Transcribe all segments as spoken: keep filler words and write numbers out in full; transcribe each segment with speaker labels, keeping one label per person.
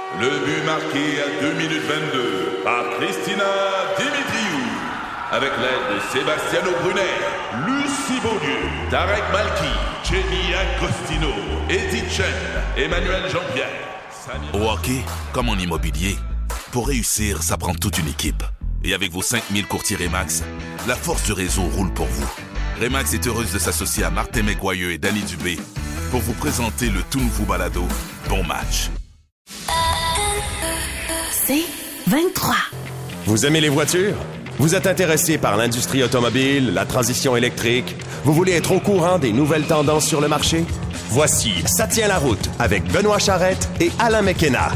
Speaker 1: Le but marqué à deux minutes vingt-deux par Christina Dimitriou. Avec l'aide de Sebastiano Brunet, Lucie Beaulieu, Tarek Malki, Jenny Agostino, Eddie Chen, Emmanuel Jean-Pierre. Samir...
Speaker 2: Au hockey, comme en immobilier, pour réussir, ça prend toute une équipe. Et avec vos cinq mille courtiers Remax, la force du réseau roule pour vous. Remax est heureuse de s'associer à Martin McGuire et Danny Dubé pour vous présenter le tout nouveau balado Bon Match.
Speaker 3: C'est vingt-trois.
Speaker 4: Vous aimez les voitures? Vous êtes intéressé par l'industrie automobile, la transition électrique? Vous voulez être au courant des nouvelles tendances sur le marché? Voici Ça tient la route avec Benoît Charrette et Alain McKenna.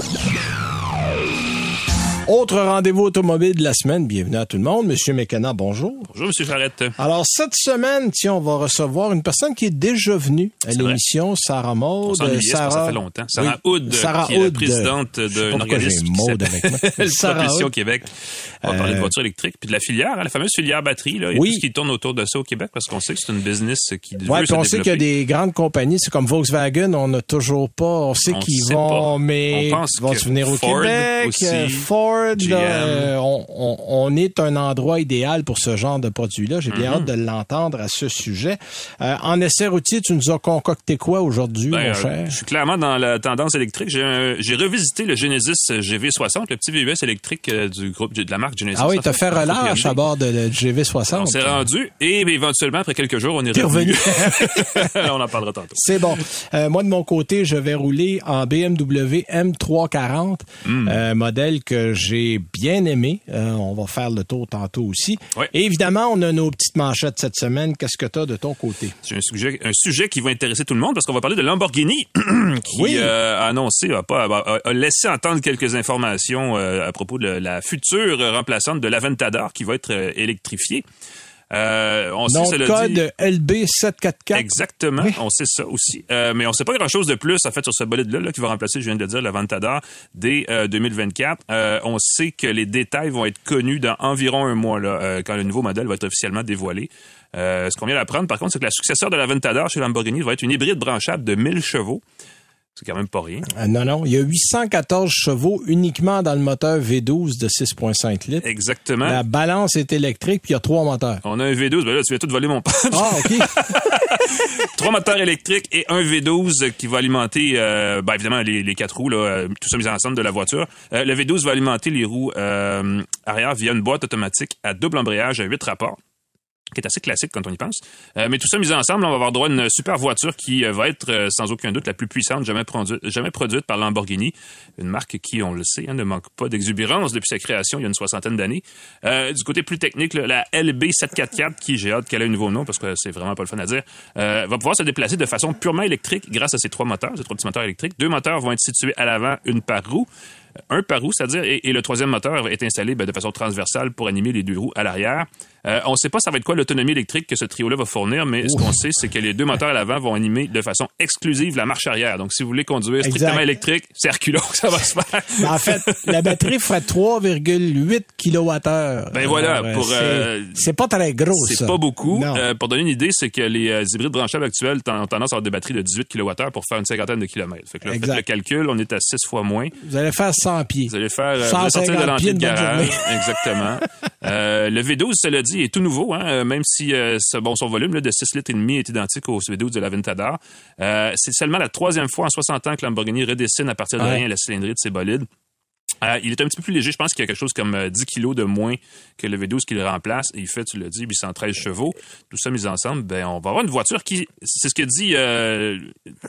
Speaker 5: Autre rendez-vous automobile de la semaine. Bienvenue à tout le monde. Monsieur McKenna, bonjour.
Speaker 6: Bonjour, Monsieur Charrette.
Speaker 5: Alors, cette semaine, tiens, on va recevoir une personne qui est déjà venue à
Speaker 6: C'est
Speaker 5: l'émission, vrai. Sarah Maud.
Speaker 6: On
Speaker 5: Sarah...
Speaker 6: ça fait longtemps. Sarah oui. Hood,
Speaker 5: Sarah
Speaker 6: qui
Speaker 5: Hood,
Speaker 6: est la présidente d'un organisme qui s'appelle Propulsion Québec. On va parler de voitures électriques puis de la filière, hein, la fameuse filière batterie. Là. Il y a
Speaker 5: oui.
Speaker 6: tout ce qui tourne autour de ça au Québec parce qu'on sait que c'est une business qui veut
Speaker 5: ouais,
Speaker 6: se
Speaker 5: on
Speaker 6: développer.
Speaker 5: sait qu'il y a des grandes compagnies, c'est comme Volkswagen, on n'a toujours pas, on sait
Speaker 6: on
Speaker 5: qu'ils
Speaker 6: sait
Speaker 5: vont,
Speaker 6: pas.
Speaker 5: mais
Speaker 6: on pense
Speaker 5: vont se venir au
Speaker 6: Ford
Speaker 5: Québec.
Speaker 6: Aussi,
Speaker 5: Ford,
Speaker 6: G M.
Speaker 5: Euh, on, on, on est un endroit idéal pour ce genre de produit-là. J'ai bien mm-hmm. hâte de l'entendre à ce sujet. Euh, en essai routier, tu nous as concocté quoi aujourd'hui,
Speaker 6: ben,
Speaker 5: mon cher?
Speaker 6: Euh, je suis clairement dans la tendance électrique. J'ai, un, j'ai revisité le Genesis G V soixante, le petit V U S électrique euh, du groupe de la marque Genesis.
Speaker 5: Ah oui, t'as fait relâche à bord de le G V soixante.
Speaker 6: On s'est rendu et éventuellement, après quelques jours, on est
Speaker 5: T'es
Speaker 6: revenu.
Speaker 5: revenu.
Speaker 6: On en parlera tantôt.
Speaker 5: C'est bon. Euh, moi, de mon côté, je vais rouler en B M W M trois cent quarante, mm. euh, modèle que j'ai bien aimé. Euh, on va faire le tour tantôt aussi.
Speaker 6: Oui.
Speaker 5: Et évidemment, on a nos petites manchettes cette semaine. Qu'est-ce que tu as de ton côté?
Speaker 6: C'est un sujet, un sujet qui va intéresser tout le monde parce qu'on va parler de Lamborghini qui
Speaker 5: oui.
Speaker 6: euh, a annoncé, a, pas, a, a laissé entendre quelques informations euh, à propos de la future remplaçante de l'Aventador qui va être euh, électrifiée. Euh, on
Speaker 5: Nom
Speaker 6: sait,
Speaker 5: de
Speaker 6: cela
Speaker 5: code
Speaker 6: dit,
Speaker 5: L B sept cent quarante-quatre.
Speaker 6: Exactement, oui. On sait ça aussi. Euh, mais on sait pas grand-chose de plus, en fait, sur ce bolide-là là, qui va remplacer, je viens de le dire, l'Aventador dès euh, deux mille vingt-quatre. Euh, on sait que les détails vont être connus dans environ un mois, là, euh, quand le nouveau modèle va être officiellement dévoilé. Euh, ce qu'on vient d'apprendre, par contre, c'est que la successeur de l'Aventador chez Lamborghini va être une hybride branchable de mille chevaux. C'est quand même pas rien.
Speaker 5: Euh, non, non. Il y a huit cent quatorze chevaux uniquement dans le moteur V douze de six virgule cinq litres.
Speaker 6: Exactement.
Speaker 5: La balance est électrique, puis il y a trois moteurs.
Speaker 6: On a un V douze. Ben là, tu viens tout voler mon punch.
Speaker 5: Ah, OK.
Speaker 6: Trois moteurs électriques et un V douze qui va alimenter, euh, ben évidemment, les, les quatre roues, là, tout ça mis ensemble de la voiture. Euh, le V douze va alimenter les roues euh, arrière via une boîte automatique à double embrayage à huit rapports, qui est assez classique quand on y pense. Euh, mais tout ça mis ensemble, on va avoir droit à une super voiture qui euh, va être, euh, sans aucun doute, la plus puissante jamais, produ- jamais produite par Lamborghini. Une marque qui, on le sait, hein, ne manque pas d'exubérance depuis sa création il y a une soixantaine d'années. Euh, du côté plus technique, là, la L B sept cent quarante-quatre, qui, j'ai hâte qu'elle ait un nouveau nom parce que c'est vraiment pas le fun à dire, euh, va pouvoir se déplacer de façon purement électrique grâce à ces trois moteurs, ces trois petits moteurs électriques. Deux moteurs vont être situés à l'avant, une par roue. Un par roue, c'est-à-dire, et, et le troisième moteur est installé ben, de façon transversale pour animer les deux roues à l'arrière. Euh, on ne sait pas ça va être quoi l'autonomie électrique que ce trio-là va fournir, mais Ouf. ce qu'on sait, c'est que les deux moteurs à l'avant vont animer de façon exclusive la marche arrière. Donc, si vous voulez conduire strictement exact. électrique, c'est reculons que ça va se faire.
Speaker 5: Ben, en fait, la batterie ferait trois virgule huit kilowattheures.
Speaker 6: Ben voilà,
Speaker 5: Alors,
Speaker 6: pour
Speaker 5: c'est,
Speaker 6: euh,
Speaker 5: c'est pas très gros,
Speaker 6: c'est
Speaker 5: ça.
Speaker 6: C'est pas beaucoup. Euh, pour donner une idée, c'est que les euh, hybrides branchables actuels ont tendance à avoir des batteries de dix-huit kilowattheures pour faire une cinquantaine de kilomètres. Fait que là, faites le calcul, on est à six fois moins.
Speaker 5: Vous allez faire cent pieds.
Speaker 6: Vous allez faire Euh, vous allez sortir de l'entrée de garage. Exactement. euh, le V douze, cela dit, est tout nouveau, hein, même si euh, bon, son volume là, de six litres et demi est identique au V douze de l'Aventador. Euh, c'est seulement la troisième fois en soixante ans que Lamborghini redessine à partir de ouais. rien la cylindrée de ses bolides. Euh, il est un petit peu plus léger. Je pense qu'il y a quelque chose comme euh, dix kilos de moins que le V douze qui le remplace. Et il fait, tu l'as dit, huit cent treize chevaux. Tout ça mis ensemble, ben on va avoir une voiture qui... C'est ce que dit... Euh,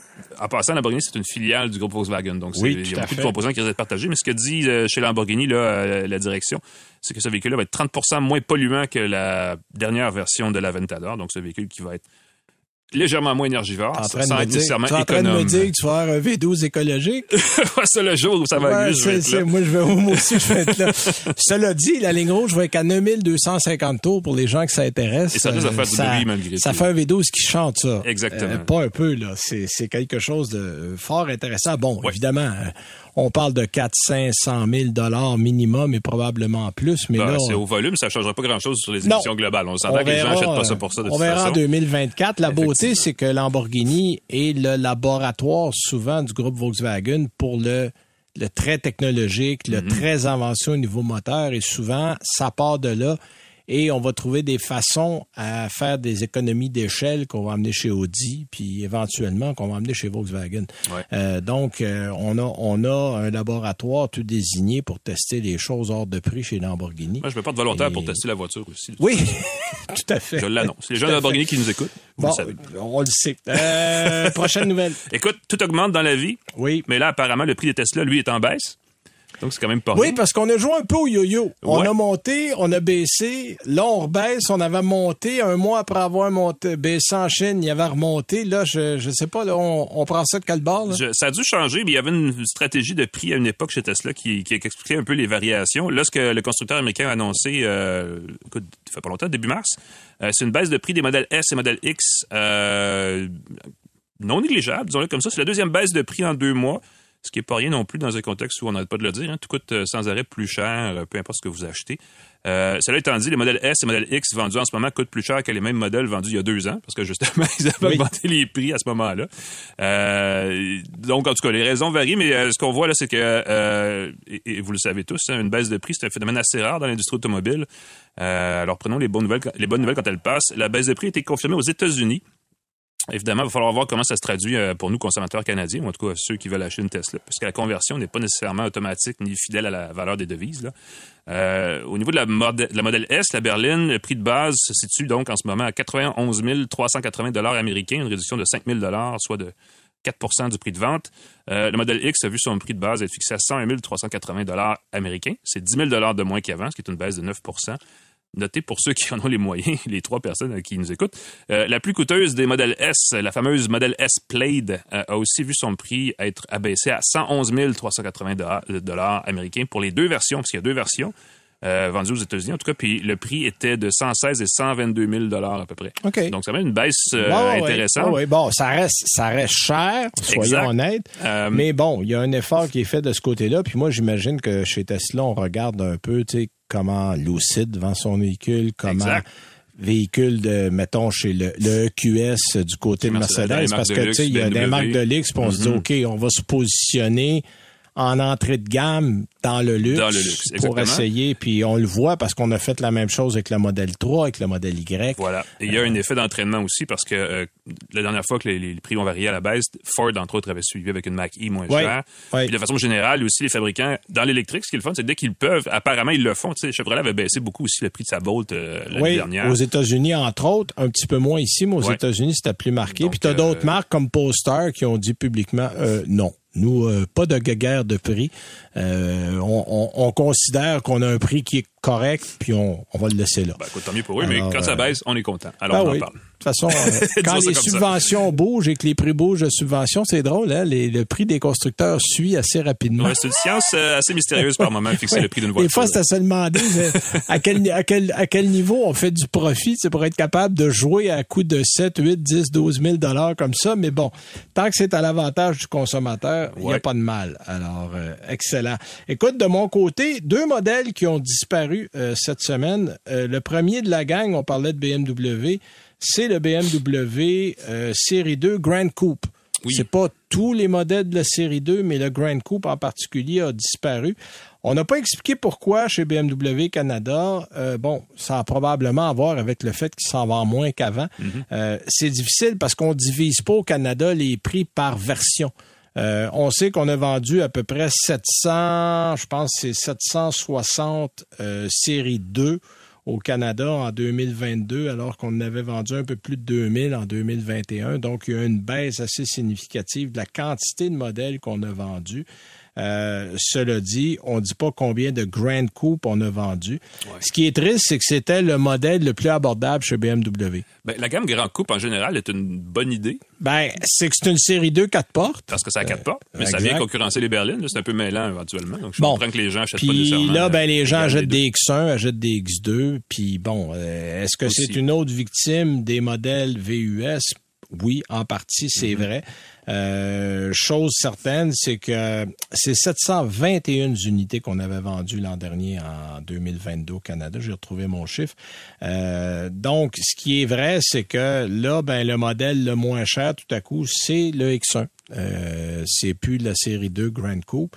Speaker 6: en passant, Lamborghini, c'est une filiale du groupe Volkswagen. Donc, c'est,
Speaker 5: oui,
Speaker 6: il y a beaucoup
Speaker 5: fait.
Speaker 6: de composants qui risquent d'être partagés. Mais ce que dit euh, chez Lamborghini, là, euh, la direction, c'est que ce véhicule-là va être trente pour cent moins polluant que la dernière version de l'Aventador. Donc, ce véhicule qui va être légèrement moins énergivore,
Speaker 5: sans
Speaker 6: être nécessairement économe.
Speaker 5: Tu es en train de me dire que tu vas faire un V douze écologique?
Speaker 6: C'est le jour où ça va
Speaker 5: ouais,
Speaker 6: glisser, je vais être là.
Speaker 5: Moi, je vais, moi aussi, je vais être là. Cela dit, la ligne rouge va être à neuf mille deux cent cinquante tours pour les gens que ça intéresse.
Speaker 6: Et ça risque de faire du bruit malgré tout.
Speaker 5: Ça fait un V douze qui chante ça.
Speaker 6: Exactement.
Speaker 5: Euh, pas un peu, là. C'est, c'est quelque chose de fort intéressant. Bon,
Speaker 6: ouais.
Speaker 5: évidemment, on parle de quatre cents à cinq cent mille dollars minimum et probablement plus. Mais
Speaker 6: ben,
Speaker 5: là,
Speaker 6: c'est au volume, ça ne changera pas grand-chose sur les
Speaker 5: non.
Speaker 6: émissions globales. On s'entend que les gens n'achètent pas ça pour ça de
Speaker 5: on
Speaker 6: toute
Speaker 5: verra
Speaker 6: façon.
Speaker 5: en deux mille vingt-quatre. La beauté, c'est que Lamborghini est le laboratoire souvent du groupe Volkswagen pour le le très technologique, le mm-hmm. très avancé au niveau moteur, et souvent, ça part de là. Et on va trouver des façons à faire des économies d'échelle qu'on va amener chez Audi, puis éventuellement qu'on va amener chez Volkswagen.
Speaker 6: Ouais.
Speaker 5: Euh, donc, euh, on a on a un laboratoire tout désigné pour tester les choses hors de prix chez Lamborghini.
Speaker 6: Moi, je me porte volontaire
Speaker 5: Et...
Speaker 6: pour tester la voiture aussi.
Speaker 5: Oui, tout à fait.
Speaker 6: Je l'annonce. Les gens de Lamborghini qui nous écoutent, vous
Speaker 5: bon,
Speaker 6: le savez.
Speaker 5: On le sait. Euh, prochaine nouvelle.
Speaker 6: Écoute, tout augmente dans la vie.
Speaker 5: Oui.
Speaker 6: Mais là, apparemment, le prix des Tesla, lui, est en baisse. Donc, c'est quand même pas
Speaker 5: Oui,
Speaker 6: rien.
Speaker 5: parce qu'on a joué un peu au yo-yo. On
Speaker 6: ouais.
Speaker 5: a monté, on a baissé. Là, on rebaisse. On avait monté. Un mois après avoir monté, baissé en Chine, il y avait remonté. Là, je je sais pas, là, on, on prend ça de quel bord? Là?
Speaker 6: Je, ça a dû changer, mais il y avait une stratégie de prix à une époque chez Tesla qui, qui expliquait un peu les variations. Là, ce que le constructeur américain a annoncé, euh, écoute, ça fait pas longtemps, début mars, euh, c'est une baisse de prix des modèles S et modèles X euh, non négligeable, disons-le comme ça. C'est la deuxième baisse de prix en deux mois. Ce qui n'est pas rien non plus dans un contexte où on n'arrête pas de le dire. Hein. Tout coûte sans arrêt plus cher, peu importe ce que vous achetez. Euh, cela étant dit, les modèles S et modèles X vendus en ce moment coûtent plus cher que les mêmes modèles vendus il y a deux ans, parce que justement, ils avaient oui. augmenté les prix à ce moment-là. Euh, donc, en tout cas, les raisons varient, mais euh, ce qu'on voit là, c'est que, euh, et, et vous le savez tous, hein, une baisse de prix, c'est un phénomène assez rare dans l'industrie automobile. Euh, alors, prenons les bonnes nouvelles, les bonnes nouvelles quand elles passent. La baisse de prix a été confirmée aux États-Unis. Évidemment, il va falloir voir comment ça se traduit pour nous, consommateurs canadiens, ou en tout cas ceux qui veulent acheter une Tesla, parce que la conversion n'est pas nécessairement automatique ni fidèle à la valeur des devises. Là. Euh, au niveau de la, modèle, de la modèle S, la berline, le prix de base se situe donc en ce moment à quatre-vingt-onze mille trois cent quatre-vingts dollars américains, une réduction de cinq mille dollars, soit de quatre pour cent du prix de vente. Euh, le modèle X a vu son prix de base être fixé à cent un mille trois cent quatre-vingts dollars américains. C'est dix mille dollars de moins qu'avant, ce qui est une baisse de neuf pour cent. Notez pour ceux qui en ont les moyens, les trois personnes qui nous écoutent. Euh, la plus coûteuse des modèles S, la fameuse modèle S Plaid, euh, a aussi vu son prix être abaissé à cent onze mille trois cent quatre-vingts dollars américains pour les deux versions, parce qu'il y a deux versions euh, vendues aux États-Unis, en tout cas, puis le prix était de cent seize et cent vingt-deux mille dollars à peu près.
Speaker 5: Okay.
Speaker 6: Donc, ça va être une baisse euh,
Speaker 5: bon,
Speaker 6: intéressante.
Speaker 5: Oui, oui, bon, ça reste, ça reste cher, soyons exact. honnêtes, euh, mais bon, il y a un effort qui est fait de ce côté-là, puis moi, j'imagine que chez Tesla, on regarde un peu, tu sais, comment Lucid vend son véhicule, comment
Speaker 6: exact.
Speaker 5: véhicule de, mettons, chez le, le E Q S du côté de Mercedes, Mercedes parce que, tu sais, il y a des marques de luxe, puis on mm-hmm. se dit, OK, on va se positionner en entrée de gamme dans le luxe,
Speaker 6: dans le luxe
Speaker 5: pour essayer, puis on le voit parce qu'on a fait la même chose avec le modèle trois, avec le modèle Y.
Speaker 6: Voilà. Et il y a un effet d'entraînement aussi parce que euh, la dernière fois que les, les prix ont varié à la baisse, Ford, entre autres, avait suivi avec une Mach-E moins
Speaker 5: oui.
Speaker 6: chère.
Speaker 5: Oui.
Speaker 6: Puis de façon générale, aussi, les fabricants, dans l'électrique, ce qu'ils font, c'est dès qu'ils peuvent, apparemment, ils le font. Tu sais, Chevrolet avait baissé beaucoup aussi le prix de sa Bolt euh, l'année
Speaker 5: oui,
Speaker 6: dernière.
Speaker 5: Aux États-Unis, entre autres, un petit peu moins ici, mais aux oui. États-Unis, c'était plus marqué. Donc, puis tu as euh... d'autres marques comme Polestar qui ont dit publiquement euh, non. Nous, euh, pas de guerre de prix. Euh, on, on, on considère qu'on a un prix qui est correct, puis on, on va le laisser là.
Speaker 6: Ben, écoute, tant mieux pour eux, Alors, mais quand ça baisse, on est content. Alors,
Speaker 5: ben
Speaker 6: on en
Speaker 5: oui.
Speaker 6: parle.
Speaker 5: De toute façon, euh, quand les subventions bougent et que les prix bougent de subventions, c'est drôle, hein? Les, le prix des constructeurs suit assez rapidement.
Speaker 6: Ouais, c'est une science euh, assez mystérieuse par moment, fixer ouais. le prix d'une voiture.
Speaker 5: Des fois, c'est à se demander à, quel, à, quel, à quel niveau on fait du profit pour être capable de jouer à coût de sept, huit, dix, douze mille dollars comme ça. Mais bon, tant que c'est à l'avantage du consommateur, il ouais. n'y a pas de mal. Alors, euh, excellent. Écoute, de mon côté, deux modèles qui ont disparu euh, cette semaine. Euh, le premier de la gang, on parlait de B M W, c'est le B M W euh, Série deux Grand Coupe. Oui. C'est pas tous les modèles de la Série deux, mais le Grand Coupe en particulier a disparu. On n'a pas expliqué pourquoi chez B M W Canada. Euh, bon, ça a probablement à voir avec le fait qu'il s'en vend moins qu'avant. Mm-hmm. Euh, c'est difficile parce qu'on divise pas au Canada les prix par version. Euh, on sait qu'on a vendu à peu près sept cents, je pense que c'est sept cent soixante euh, série deux au Canada en deux mille vingt-deux, alors qu'on avait vendu un peu plus de deux mille en deux mille vingt et un. Donc, il y a une baisse assez significative de la quantité de modèles qu'on a vendus. Euh, cela dit, on ne dit pas combien de Grand Coupe on a vendu. Ouais. Ce qui est triste, c'est que c'était le modèle le plus abordable chez B M W.
Speaker 6: Ben, la gamme Grand Coupe, en général, est une bonne idée.
Speaker 5: Ben, c'est que c'est une série deux quatre portes.
Speaker 6: Parce que ça a quatre portes. Mais
Speaker 5: exact.
Speaker 6: Ça vient concurrencer les berlines. Là, c'est un peu mêlant éventuellement. Donc, je
Speaker 5: bon.
Speaker 6: comprends que les gens achètent
Speaker 5: puis
Speaker 6: pas nécessairement.
Speaker 5: Puis là, ben, les gens achètent
Speaker 6: des
Speaker 5: des X un, achètent des X deux. Puis bon, euh, est-ce que
Speaker 6: Aussi.
Speaker 5: c'est une autre victime des modèles V U S? Oui, en partie, c'est mm-hmm. vrai. Euh, chose certaine, c'est que c'est sept cent vingt et une unités qu'on avait vendues l'an dernier en deux mille vingt-deux au Canada. J'ai retrouvé mon chiffre. Euh, donc, ce qui est vrai, c'est que là, ben le modèle le moins cher, tout à coup, c'est le X un. Euh, c'est plus la série deux Grand Coupe.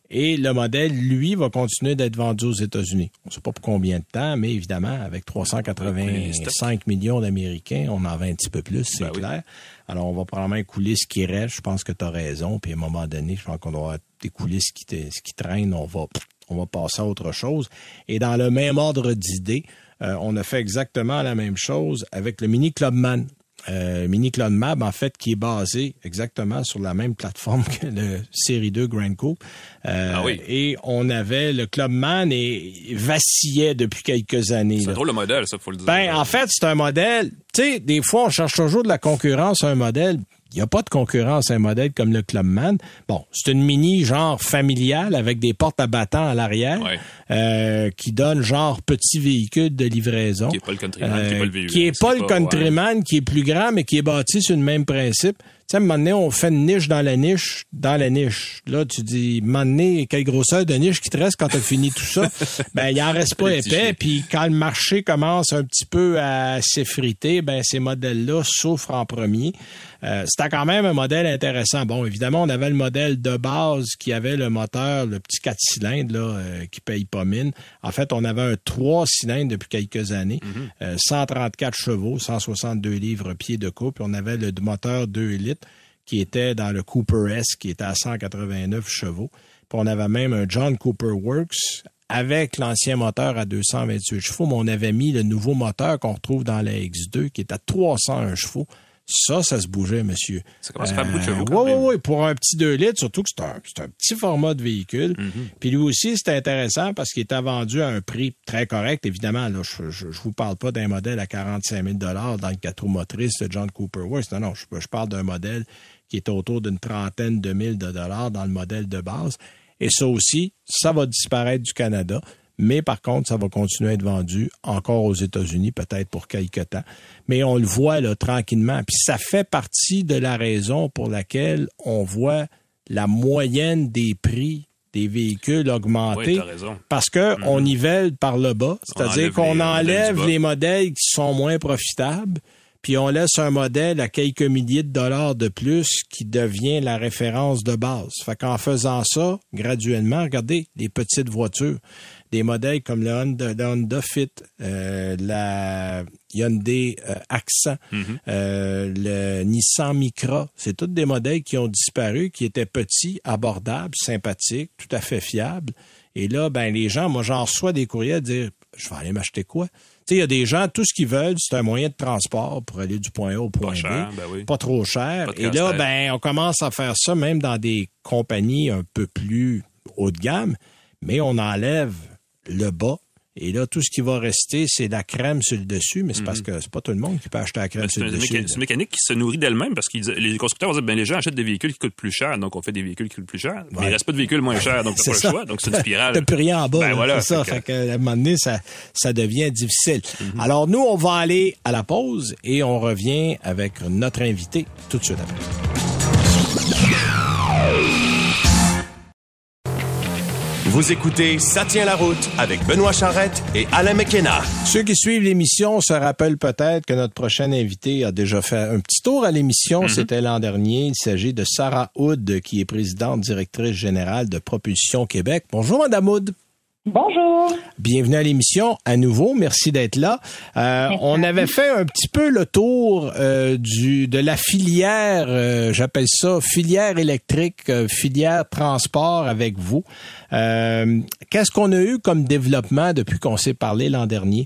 Speaker 5: Et le modèle, lui, va continuer d'être vendu aux États-Unis. On ne sait pas pour combien de temps, mais évidemment, avec trois cent quatre-vingt-cinq millions d'Américains, on en vend un petit peu plus, c'est ben clair. Oui. Alors, on va probablement écouler ce qui reste. Je pense que tu as raison. Puis à un moment donné, je pense qu'on doit écouler ce qui, ce qui traîne. On va, on va passer à autre chose. Et dans le même ordre d'idées, euh, on a fait exactement la même chose avec le Mini Clubman. Euh, Mini Clubman, en fait, qui est basé exactement sur la même plateforme que le Série deux Grand Coupe. Euh, ah oui. Et on avait le Clubman et vacillait depuis quelques années.
Speaker 6: C'est un drôle le modèle, ça, faut le dire.
Speaker 5: Ben, en fait, c'est un modèle. Tu sais, des fois, on cherche toujours de la concurrence à un modèle. Il n'y a pas de concurrence à un modèle comme le Clubman. Bon, c'est une mini genre familiale avec des portes à battants à l'arrière, ouais. euh, qui donne genre petit véhicule de livraison.
Speaker 6: Qui n'est pas le Countryman, euh, qui n'est pas le V U S.
Speaker 5: Qui n'est pas le Countryman, ouais. qui est plus grand, mais qui est bâti sur le même principe. Tu sais, à un moment donné, on fait une niche dans la niche, dans la niche. Là, tu dis, à un moment donné, quelle grosseur de niche qui te reste quand tu as fini tout ça? Ben, il en reste pas épais. Puis quand le marché commence un petit peu à s'effriter, ben, ces modèles-là souffrent en premier. Euh, c'était quand même un modèle intéressant. Bon, évidemment, on avait le modèle de base qui avait le moteur, le petit quatre cylindres, là, euh, qui paye pas mine. En fait, on avait un trois cylindres depuis quelques années, mm-hmm. euh, cent trente-quatre chevaux, cent soixante-deux livres-pieds de couple. On avait le moteur deux litres qui était dans le Cooper S, qui était à cent quatre-vingt-neuf chevaux. Puis on avait même un John Cooper Works avec l'ancien moteur à deux cent vingt-huit chevaux, mais on avait mis le nouveau moteur qu'on retrouve dans la X deux, qui est à trois cent un chevaux. Ça, ça se bougeait, monsieur.
Speaker 6: Ça commence à faire beaucoup de chevaux.
Speaker 5: Oui, oui, oui. Pour un petit deux litres, surtout que c'est un, c'est un petit format de véhicule. Mm-hmm. Puis lui aussi, c'était intéressant parce qu'il était vendu à un prix très correct. Évidemment, là, je je, je vous parle pas d'un modèle à quarante-cinq mille dollars dans le quatre roues motrices de John Cooper Works. Non, non, je, je parle d'un modèle qui est autour d'une trentaine de mille de dollars dans le modèle de base. Et ça aussi, ça va disparaître du Canada. Mais par contre, ça va continuer à être vendu encore aux États-Unis, peut-être pour quelque temps. Mais on le voit là tranquillement. Puis ça fait partie de la raison pour laquelle on voit la moyenne des prix des véhicules augmenter.
Speaker 6: Oui, t'as raison.
Speaker 5: Parce que mm-hmm. on nivelle par le bas. C'est-à-dire qu'on
Speaker 6: les,
Speaker 5: enlève les modèles qui sont moins profitables, puis on laisse un modèle à quelques milliers de dollars de plus qui devient la référence de base. Fait qu'en faisant ça, graduellement, regardez, les petites voitures, des modèles comme le Honda, le Honda Fit, euh, la Hyundai euh, Accent, mm-hmm. euh, le Nissan Micra, c'est tous des modèles qui ont disparu, qui étaient petits, abordables, sympathiques, tout à fait fiables. Et là, ben les gens, moi j'en reçois des courriels à dire, je vais aller m'acheter quoi? Tu sais, il y a des gens, tout ce qu'ils veulent, c'est un moyen de transport pour aller du point A au point
Speaker 6: pas
Speaker 5: B.
Speaker 6: Cher, ben oui.
Speaker 5: Pas trop cher.
Speaker 6: Pas de
Speaker 5: Et là, ben on commence à faire ça même dans des compagnies un peu plus haut de gamme, mais on enlève le bas. Et là, tout ce qui va rester, c'est la crème sur le dessus, mais c'est mm-hmm. parce que c'est pas tout le monde qui peut acheter la crème ben, sur le dessus.
Speaker 6: Méca- c'est une mécanique qui se nourrit d'elle-même parce que les constructeurs vont dire, ben, les gens achètent des véhicules qui coûtent plus cher, donc on fait des véhicules qui coûtent plus cher. Ouais. Mais il reste pas de véhicules moins chers, donc t'as pas ça. Le choix. Donc c'est une spirale.
Speaker 5: T'as plus rien en bas.
Speaker 6: Ben, voilà,
Speaker 5: c'est ça.
Speaker 6: fait
Speaker 5: que... Fait qu'à un moment donné, ça, ça devient difficile. Mm-hmm. Alors, nous, on va aller à la pause et on revient avec notre invité tout de suite après.
Speaker 4: Vous écoutez Ça tient la route avec Benoît Charrette et Alain McKenna.
Speaker 5: Ceux qui suivent l'émission se rappellent peut-être que notre prochain invité a déjà fait un petit tour à l'émission. Mm-hmm. C'était l'an dernier. Il s'agit de Sarah Hood, qui est présidente directrice générale de Propulsion Québec. Bonjour, Madame Hood.
Speaker 7: Bonjour.
Speaker 5: Bienvenue à l'émission à nouveau. Merci d'être là. Euh, on avait fait un petit peu le tour euh, du de la filière, euh, j'appelle ça filière électrique, euh, filière transport avec vous. Euh, qu'est-ce qu'on a eu comme développement depuis qu'on s'est parlé l'an dernier?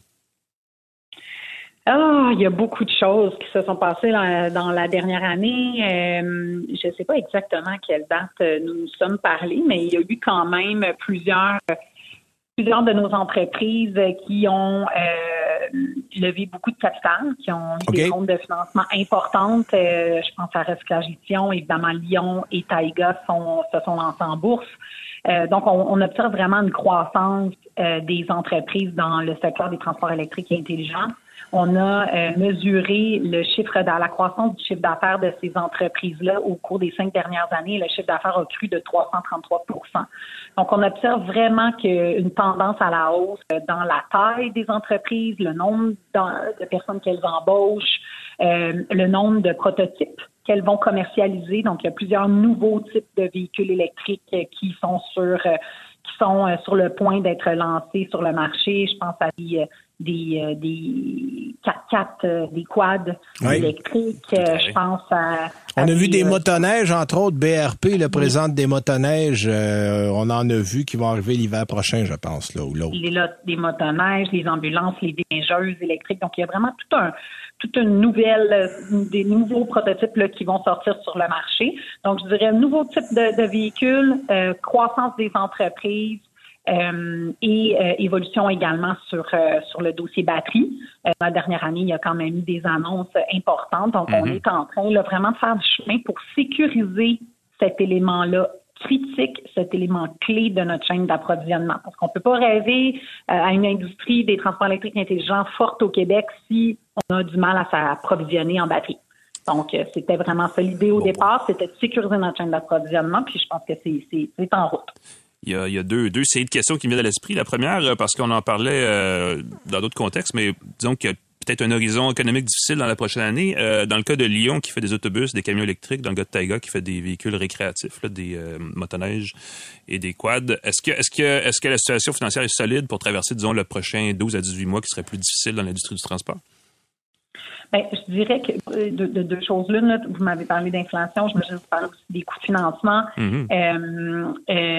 Speaker 7: Ah, il y a beaucoup de choses qui se sont passées dans, dans la dernière année. Euh, je ne sais pas exactement à quelle date nous nous sommes parlé, mais il y a eu quand même plusieurs... Plusieurs de nos entreprises qui ont euh, levé beaucoup de capital, qui ont eu okay. des comptes de financement importantes. Euh, je pense à Recyclage Lithium, évidemment Lyon et Taïga sont, se sont lancés en bourse. Euh, donc, on, on observe vraiment une croissance euh, des entreprises dans le secteur des transports électriques et intelligents. On a euh, mesuré le chiffre de la croissance du chiffre d'affaires de ces entreprises-là au cours des cinq dernières années. Le chiffre d'affaires a cru de trois cent trente-trois pour cent. Donc, on observe vraiment qu'une tendance à la hausse dans la taille des entreprises, le nombre de personnes qu'elles embauchent, euh, le nombre de prototypes qu'elles vont commercialiser. Donc, il y a plusieurs nouveaux types de véhicules électriques euh, qui sont sur euh, qui sont euh, sur le point d'être lancés sur le marché. Je pense à des euh, des euh, des quatre-quatre, euh, des quads
Speaker 5: oui.
Speaker 7: électriques. Euh, je pense à, à
Speaker 5: on a
Speaker 7: des,
Speaker 5: vu des
Speaker 7: euh,
Speaker 5: motoneiges, entre autres B R P, le présente des motoneiges. Euh, on en a vu qui vont arriver l'hiver prochain, je pense, là ou l'autre.
Speaker 7: Les lots, des motoneiges, les ambulances, les déneigeuses électriques. Donc, il y a vraiment tout un toute une nouvelle, des nouveaux prototypes là, qui vont sortir sur le marché. Donc, je dirais un nouveau type de, de véhicule, euh, croissance des entreprises euh, et euh, évolution également sur euh, sur le dossier batterie. Euh, la dernière année, il y a quand même eu des annonces importantes. Donc, mm-hmm. on est en train là, vraiment de faire du chemin pour sécuriser cet élément-là critique, cet élément clé de notre chaîne d'approvisionnement. Parce qu'on peut pas rêver euh, à une industrie des transports électriques intelligents forte au Québec si on a du mal à s'approvisionner en batterie. Donc, euh, c'était vraiment ça l'idée au bon, départ, c'était de sécuriser notre chaîne d'approvisionnement, puis je pense que c'est, c'est, c'est en route.
Speaker 6: Il y a, il y a deux, deux séries de questions qui me viennent à l'esprit. La première, parce qu'on en parlait euh, dans d'autres contextes, mais disons qu'il y a peut-être un horizon économique difficile dans la prochaine année. Euh, dans le cas de Lyon, qui fait des autobus, des camions électriques, dans le cas de Taiga, qui fait des véhicules récréatifs, là, des euh, motoneiges et des quads, est-ce que, est-ce que, est-ce que la situation financière est solide pour traverser, disons, le prochain douze à dix-huit mois qui serait plus difficile dans l'industrie du transport?
Speaker 7: Bien, je dirais que de, de deux choses l'une, là, vous m'avez parlé d'inflation, je me suis parlé aussi des coûts de financement. Mm-hmm. Euh,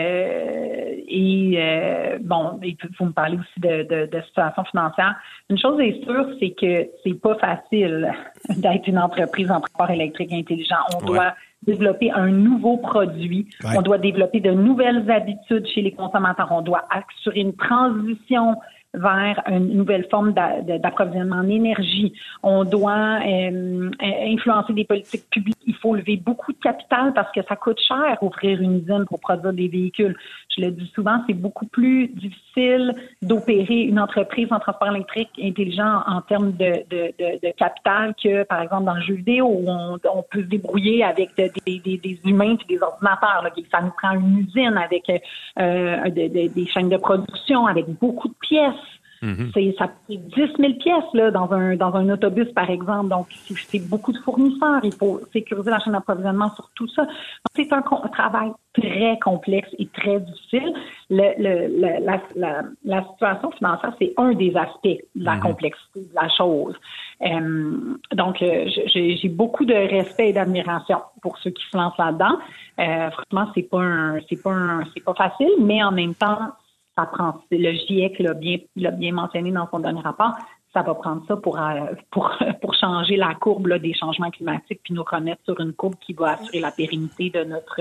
Speaker 7: euh, et euh, bon, et vous me parlez aussi de, de, de situation financière. Une chose est sûre, c'est que c'est pas facile d'être une entreprise en transport électrique intelligent. On ouais. doit développer un nouveau produit. Ouais. On doit développer de nouvelles habitudes chez les consommateurs. On doit assurer une transition vers une nouvelle forme d'approvisionnement en énergie. On doit euh, influencer des politiques publiques. Il faut lever beaucoup de capital parce que ça coûte cher ouvrir une usine pour produire des véhicules. Je le dis souvent, c'est beaucoup plus difficile d'opérer une entreprise en transport électrique intelligent en termes de, de, de, de capital que, par exemple, dans le jeu vidéo où on, on peut se débrouiller avec de, des, des, des humains et des ordinateurs. Là. Ça nous prend une usine avec euh, de, de, des chaînes de production, avec beaucoup de pièces. Mm-hmm. C'est, ça coûte dix mille pièces là, dans un dans un autobus, par exemple. Donc, c'est, c'est beaucoup de fournisseurs. Il faut sécuriser la chaîne d'approvisionnement sur tout ça. Donc, c'est un, un travail très complexe et très difficile. Le, le, le, la, la, la situation financière, c'est un des aspects de la mm-hmm. complexité de la chose. Euh, donc, euh, j'ai, j'ai beaucoup de respect et d'admiration pour ceux qui se lancent là-dedans. Euh, franchement, c'est pas un, c'est pas un, c'est pas facile, mais en même temps, ça prend, le GIEC l'a bien, l'a bien mentionné dans son dernier rapport, ça va prendre ça pour, pour, pour changer la courbe là, des changements climatiques puis nous remettre sur une courbe qui va assurer la pérennité de notre,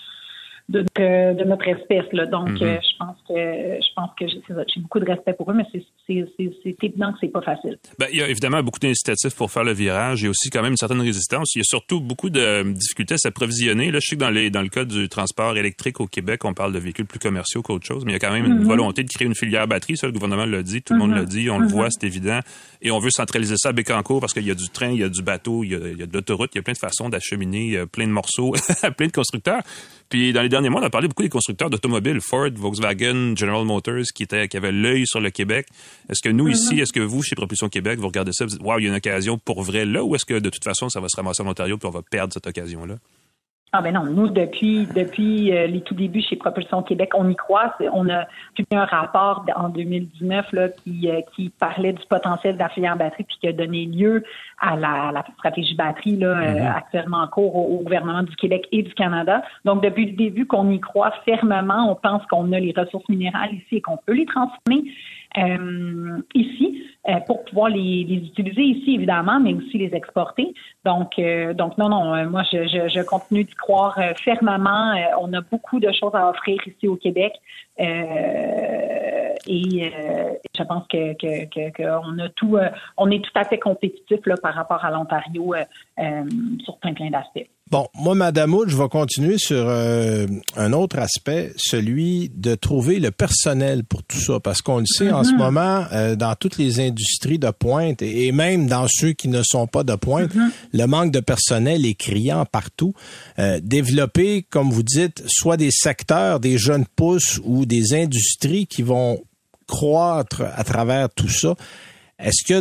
Speaker 7: de, de, de notre espèce. Là. Donc, mm-hmm. euh, je pense que je pense que j'ai, j'ai beaucoup de respect pour eux, mais c'est, c'est, c'est, c'est évident que c'est pas facile.
Speaker 6: Ben, il y a évidemment beaucoup d'incitatifs pour faire le virage. Il y a aussi quand même une certaine résistance. Il y a surtout beaucoup de difficultés à s'approvisionner. Là, je sais que dans, les, dans le cas du transport électrique au Québec, on parle de véhicules plus commerciaux qu'autre chose, mais il y a quand même une mm-hmm. volonté de créer une filière batterie. Ça, le gouvernement l'a dit, tout le mm-hmm. monde l'a dit, on mm-hmm. le voit, c'est évident. Et on veut centraliser ça à Bécancour parce qu'il y a du train, il y a du bateau, il y a, il y a de l'autoroute, il y a plein de façons d'acheminer plein de morceaux à plein de constructeurs. Puis dans les derniers mois, on a parlé beaucoup des constructeurs d'automobiles, Ford, Volkswagen, General Motors, qui étaient, qui avaient l'œil sur le Québec. Est-ce que nous, mm-hmm. ici, est-ce que vous, chez Propulsion Québec, vous regardez ça, vous dites, waouh, il y a une occasion pour vrai là, ou est-ce que de toute façon, ça va se ramasser en Ontario puis on va perdre cette occasion-là?
Speaker 7: Ah ben non, nous, depuis depuis euh, les tout débuts chez Propulsion Québec, on y croit. C'est, on a publié un rapport en deux mille dix-neuf là, qui, euh, qui parlait du potentiel de la filière batterie puis qui a donné lieu à la, la stratégie batterie là, mm-hmm. euh, actuellement en cours au, au gouvernement du Québec et du Canada. Donc, depuis le début qu'on y croit fermement, on pense qu'on a les ressources minérales ici et qu'on peut les transformer euh, ici euh, pour pouvoir les, les utiliser ici, évidemment, mais aussi les exporter. Donc, euh, donc non, non, euh, moi, je, je, je continue d'y croire euh, fermement. Euh, on a beaucoup de choses à offrir ici au Québec. Euh, et euh, je pense que, que, que, que on a tout, euh, on est tout à fait compétitif là, par rapport à l'Ontario euh, euh, sur plein plein d'aspects.
Speaker 5: Bon, moi, Madame Hood, je vais continuer sur euh, un autre aspect, celui de trouver le personnel pour tout ça, parce qu'on le sait mm-hmm. en ce moment, euh, dans toutes les industries de pointe et, et même dans ceux qui ne sont pas de pointe, mm-hmm. le manque de personnel est criant partout. Euh, développer, comme vous dites, soit des secteurs, des jeunes pousses ou des industries qui vont croître à travers tout ça. Est-ce qu'il y a des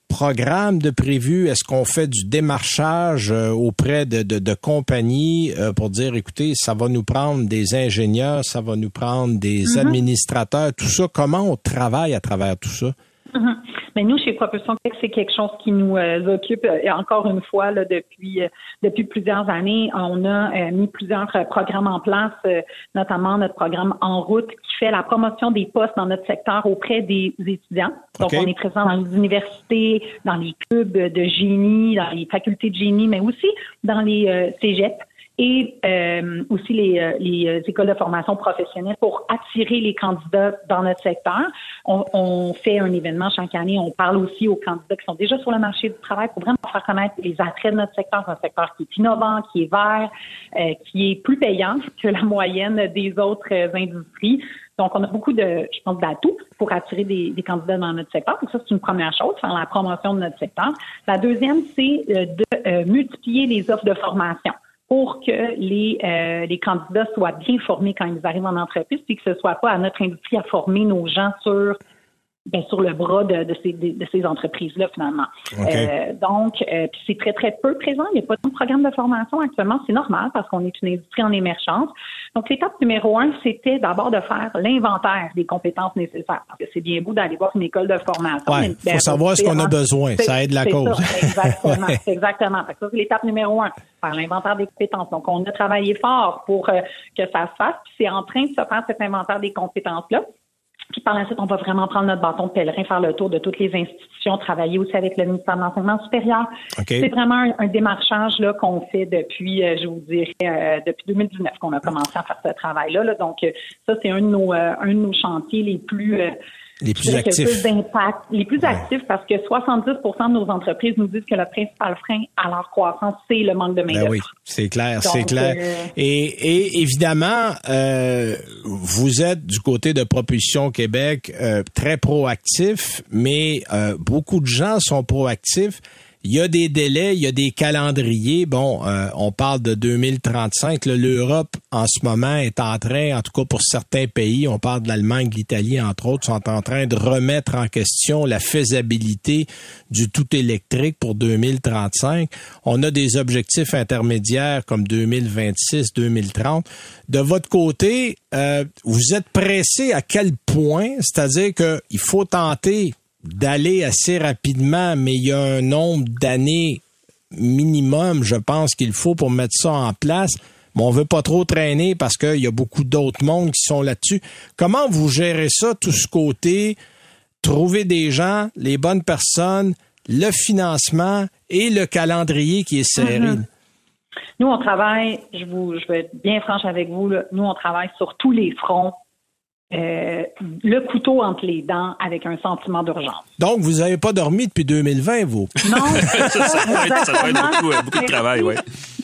Speaker 5: programme de prévu? Est-ce qu'on fait du démarchage euh, auprès de, de, de compagnies euh, pour dire, écoutez, ça va nous prendre des ingénieurs, ça va nous prendre des mm-hmm. administrateurs, tout ça? Comment on travaille à travers tout ça?
Speaker 7: Mm-hmm. Mais nous, chez Propulsion Québec, c'est quelque chose qui nous euh, occupe. Et encore une fois, là, depuis euh, depuis plusieurs années, on a euh, mis plusieurs euh, programmes en place, euh, notamment notre programme En route qui fait la promotion des postes dans notre secteur auprès des étudiants. Donc, okay. on est présent dans les universités, dans les clubs de génie, dans les facultés de génie, mais aussi dans les euh, cégeps. Et euh, aussi les, euh, les écoles de formation professionnelle pour attirer les candidats dans notre secteur. On, on fait un événement chaque année. On parle aussi aux candidats qui sont déjà sur le marché du travail pour vraiment faire connaître les attraits de notre secteur. C'est un secteur qui est innovant, qui est vert, euh, qui est plus payant que la moyenne des autres euh, industries. Donc, on a beaucoup de, je pense, d'atouts pour attirer des, des candidats dans notre secteur. Donc, ça, c'est une première chose, faire la promotion de notre secteur. La deuxième, c'est euh, de euh, multiplier les offres de formation pour que les euh, les candidats soient bien formés quand ils arrivent en entreprise, puis que ce soit pas à notre industrie à former nos gens sur ben, sur le bras de, de ces de, de ces entreprises-là, finalement. Okay. Euh, donc, euh, puis c'est très, très peu présent. Il n'y a pas de programme de formation actuellement. C'est normal parce qu'on est une industrie en émergence. Donc, l'étape numéro un, c'était d'abord de faire l'inventaire des compétences nécessaires. Parce que c'est bien beau d'aller voir une école de formation.
Speaker 5: Il faut ben, savoir ce qu'on a besoin. Ça aide la cause.
Speaker 7: Ça, exactement. ouais. Exactement. Fait que ça, c'est l'étape numéro un, faire l'inventaire des compétences. Donc, on a travaillé fort pour euh, que ça se fasse. Puis c'est en train de se faire cet inventaire des compétences-là. Puis par la suite, on va vraiment prendre notre bâton de pèlerin, faire le tour de toutes les institutions, travailler aussi avec le ministère de l'Enseignement supérieur. Okay. C'est vraiment un, un démarchage là qu'on fait depuis, euh, je vous dirais, euh, depuis deux mille dix-neuf qu'on a commencé à faire ce travail-là. Là. Donc, euh, ça, c'est un de nos euh, un de nos chantiers les plus euh,
Speaker 5: les plus actifs.
Speaker 7: Plus d'impact, les plus ouais. actifs parce que soixante-dix pour cent de nos entreprises nous disent que le principal frein à leur croissance, c'est le manque de main-d'œuvre.
Speaker 5: Ben oui, c'est clair, Donc, c'est clair. Euh... Et, et évidemment, euh, vous êtes du côté de Propulsion Québec euh, très proactif, mais euh, beaucoup de gens sont proactifs. Il y a des délais, il y a des calendriers. Bon, euh, on parle de deux mille trente-cinq. Là, L'Europe, en ce moment, est en train, en tout cas pour certains pays, on parle de l'Allemagne, de l'Italie, entre autres, sont en train de remettre en question la faisabilité du tout électrique pour deux mille trente-cinq. On a des objectifs intermédiaires comme deux mille vingt-six, deux mille trente. De votre côté, euh, vous êtes pressé à quel point? C'est-à-dire qu'il faut tenter d'aller assez rapidement, mais il y a un nombre d'années minimum, je pense, qu'il faut pour mettre ça en place. Mais on veut pas trop traîner parce qu'il y a beaucoup d'autres mondes qui sont là-dessus. Comment vous gérez ça, tout ce côté, trouver des gens, les bonnes personnes, le financement et le calendrier qui est serré? Mm-hmm.
Speaker 7: Nous, on travaille, je vous, je vais être bien franche avec vous, là, nous, on travaille sur tous les fronts. Euh, le couteau entre les dents avec un sentiment d'urgence.
Speaker 5: Donc, vous n'avez pas dormi depuis deux mille vingt, vous?
Speaker 7: Non.
Speaker 6: ça, ça, doit être, ça doit être beaucoup, beaucoup de travail, oui.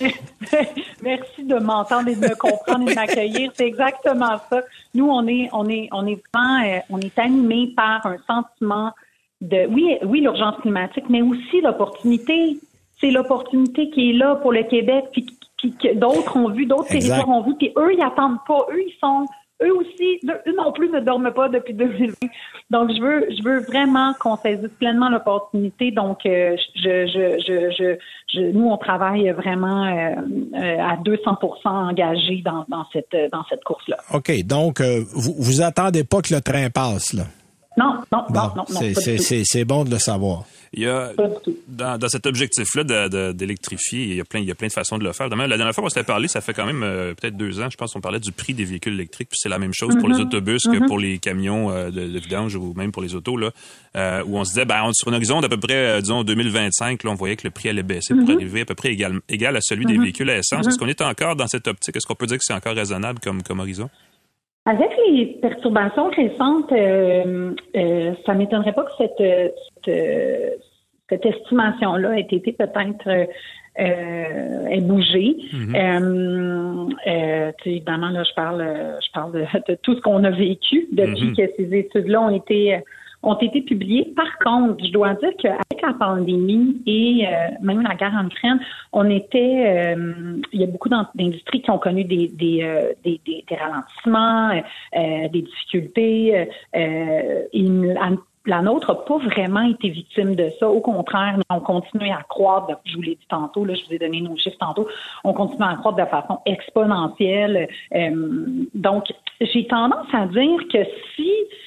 Speaker 7: Merci de m'entendre et de me comprendre et de m'accueillir. C'est exactement ça. Nous, on est, on est, on est vraiment, euh, on est animés par un sentiment de, oui, oui, l'urgence climatique, mais aussi l'opportunité. C'est l'opportunité qui est là pour le Québec, puis, puis que d'autres ont vu, d'autres
Speaker 5: exact.
Speaker 7: territoires ont vu, puis eux, ils attendent pas. Eux, ils sont Eux aussi, eux non plus ne dorment pas depuis deux mille vingt. Donc, je veux, je veux vraiment qu'on saisisse pleinement l'opportunité. Donc, euh, je, je, je, je, je, nous, on travaille vraiment euh, euh, à deux cents pour cent engagés dans, dans cette, dans cette course-là.
Speaker 5: OK. Donc, euh, vous, vous attendez pas que le train passe, là?
Speaker 7: Non, non, bon, non, non.
Speaker 5: C'est, c'est, c'est, c'est bon de le savoir.
Speaker 6: Il y a, dans, dans cet objectif-là de, de, d'électrifier, il y a plein, il y a plein de façons de le faire. Demain, la dernière fois qu'on s'était parlé, ça fait quand même euh, peut-être deux ans, je pense qu'on parlait du prix des véhicules électriques, puis c'est la même chose mm-hmm. pour les autobus mm-hmm. que pour les camions euh, de, de vidange ou même pour les autos, là, euh, où on se disait, ben, on, sur un horizon d'à peu près, euh, disons, deux mille vingt-cinq, là, on voyait que le prix allait baisser mm-hmm. pour arriver à peu près égal, égal à celui mm-hmm. des véhicules à essence. Mm-hmm. Est-ce qu'on est encore dans cette optique? Est-ce qu'on peut dire que c'est encore raisonnable comme, comme horizon?
Speaker 7: Avec les perturbations récentes, euh, euh, ça m'étonnerait pas que cette, cette, cette estimation-là ait été peut-être euh, ait bougé. Mm-hmm. Euh, euh, évidemment, là, je parle, je parle de, de tout ce qu'on a vécu depuis mm-hmm. que ces études-là ont été ont été publiées. Par contre, je dois dire qu'avec la pandémie et euh, même la guerre en Ukraine, on était, euh, il y a beaucoup d'industries qui ont connu des des euh, des, des, des ralentissements, euh, des difficultés. Euh, une, la nôtre n'a pas vraiment été victime de ça. Au contraire, on continue à croître, de, je vous l'ai dit tantôt, là, je vous ai donné nos chiffres tantôt, on continue à croître de façon exponentielle. Euh, donc, j'ai tendance à dire que si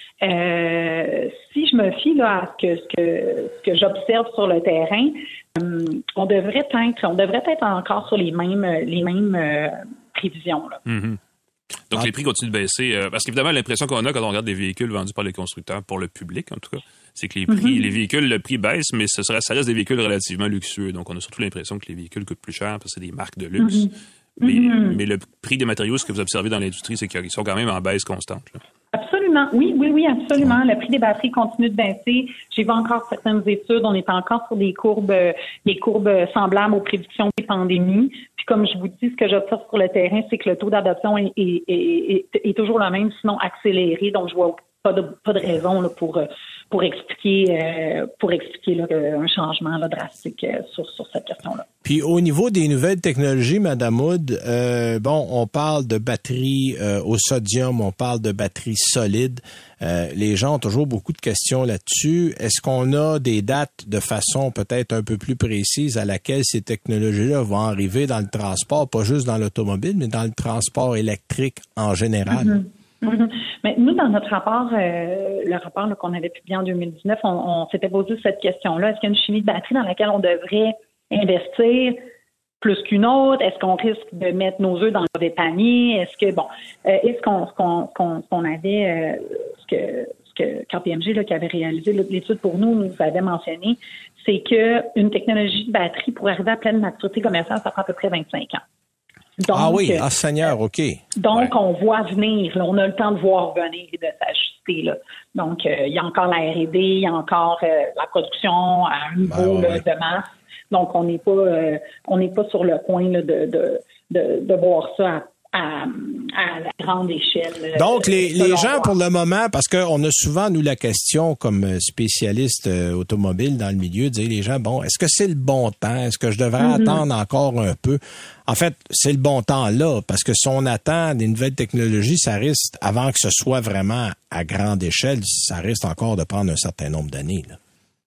Speaker 7: euh, si je me fie là, à ce que, ce que, ce que j'observe sur le terrain, euh, on devrait être, on devrait être encore sur les mêmes, les mêmes euh, prévisions. Là.
Speaker 6: Mm-hmm. Donc, ah. les prix continuent de baisser. Euh, parce qu'évidemment, l'impression qu'on a quand on regarde des véhicules vendus par les constructeurs, pour le public en tout cas, c'est que les prix, mm-hmm. les véhicules, le prix baisse, mais ce serait, ça reste des véhicules relativement luxueux. Donc, on a surtout l'impression que les véhicules coûtent plus cher parce que c'est des marques de luxe. Mm-hmm. Mais, mm-hmm. mais le prix des matériaux, ce que vous observez dans l'industrie, c'est qu'ils sont quand même en baisse constante. Là.
Speaker 7: Absolument. Oui, oui, oui, absolument. Le prix des batteries continue de baisser. J'ai vu encore certaines études. On est encore sur des courbes, des courbes semblables aux prédictions des pandémies. Puis comme je vous dis, ce que j'observe sur le terrain, c'est que le taux d'adoption est, est, est, est, est toujours le même, sinon accéléré. Donc, je vois pas de, pas de raison là, pour, pour expliquer, euh, pour expliquer là, un changement là, drastique euh, sur, sur cette question-là.
Speaker 5: Puis au niveau des nouvelles technologies, Madame Hood, euh, bon, on parle de batteries euh, au sodium, on parle de batteries solides. Euh, les gens ont toujours beaucoup de questions là-dessus. Est-ce qu'on a des dates de façon peut-être un peu plus précise à laquelle ces technologies-là vont arriver dans le transport, pas juste dans l'automobile, mais dans le transport électrique en général?
Speaker 7: Mm-hmm. Mm-hmm. Mais nous, dans notre rapport, euh, le rapport là, qu'on avait publié en deux mille dix-neuf, on, on s'était posé cette question-là. Est-ce qu'il y a une chimie de batterie dans laquelle on devrait investir plus qu'une autre? Est-ce qu'on risque de mettre nos œufs dans le mauvais panier? Est-ce que, bon, euh, est-ce qu'on, qu'on, qu'on, qu'on avait, euh, ce que, ce que K P M G, là, qui avait réalisé l'étude pour nous, nous avait mentionné, c'est que une technologie de batterie, pour arriver à pleine maturité commerciale, ça prend à peu près vingt-cinq ans. Donc,
Speaker 5: ah oui, ah Seigneur, OK.
Speaker 7: Donc,
Speaker 5: ouais.
Speaker 7: on voit venir, là, on a le temps de voir venir et de s'ajuster. Là. Donc, euh, il y a encore la R et D, il y a encore euh, la production à un niveau ben, ouais. là, de masse. Donc, on n'est pas euh, on n'est pas sur le point là, de, de, de, de voir ça à, à, à la grande échelle.
Speaker 5: Donc, les, les gens, voir. Pour le moment, parce qu'on a souvent, nous, la question comme spécialiste euh, automobile dans le milieu, dire les gens, bon, est-ce que c'est le bon temps? Est-ce que je devrais mm-hmm. attendre encore un peu? En fait, c'est le bon temps là, parce que si on attend des nouvelles technologies, ça risque, avant que ce soit vraiment à grande échelle, ça risque encore de prendre un certain nombre d'années. Là.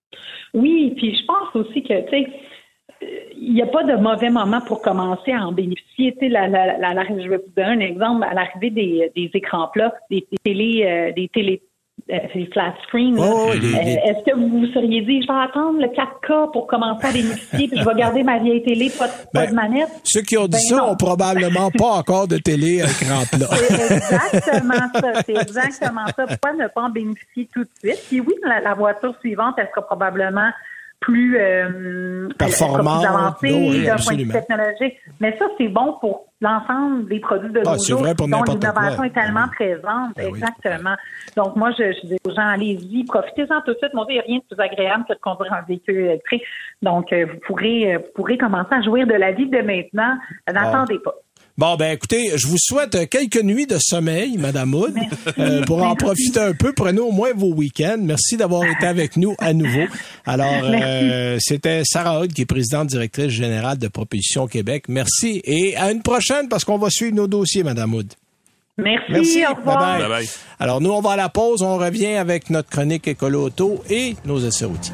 Speaker 7: Oui, puis je pense aussi que, tu sais, il n'y a pas de mauvais moment pour commencer à en bénéficier. Tu sais, la, la, la, la, je vais vous donner un exemple. À l'arrivée des, des écrans plats, des, des télé, euh, des télé, euh, des flat screen. Oh, euh, les, les... Est-ce que vous vous seriez dit, je vais attendre le quatre K pour commencer à bénéficier, puis je vais garder ma vieille télé, pas, ben, pas de manette?
Speaker 5: Ceux qui ont dit ben ça
Speaker 7: non.
Speaker 5: ont probablement pas encore de télé à écran plat.
Speaker 7: C'est exactement ça. C'est exactement ça. Pourquoi ne pas en bénéficier tout de suite? Puis oui, la, la voiture suivante, elle sera probablement plus euh,
Speaker 5: performante,
Speaker 7: plus avancée
Speaker 5: oui,
Speaker 7: d'un point de vue technologique. Mais ça, c'est bon pour l'ensemble des produits de ah, nos jours dont l'innovation est tellement oui. présente. Ben exactement. Oui. Donc, moi, je, je dis aux gens, allez-y, profitez-en tout de suite. Moi, il n'y a rien de plus agréable que de conduire un véhicule électrique. Donc, euh, vous pourrez, euh, vous pourrez commencer à jouir de la vie de maintenant. N'attendez ah. pas.
Speaker 5: Bon, ben écoutez, je vous souhaite quelques nuits de sommeil, Madame Hood. Euh, pour en profiter un peu, prenez au moins vos week-ends. Merci d'avoir été avec nous à nouveau. Alors, euh, c'était Sarah Hood, qui est présidente directrice générale de Propulsion Québec. Merci et à une prochaine, parce qu'on va suivre nos dossiers, Madame Hood.
Speaker 7: Merci,
Speaker 5: Merci.
Speaker 7: Au revoir.
Speaker 5: Bye bye. Bye bye. Alors, nous, on va à la pause. On revient avec notre chronique Écolo Auto et nos essais routiers.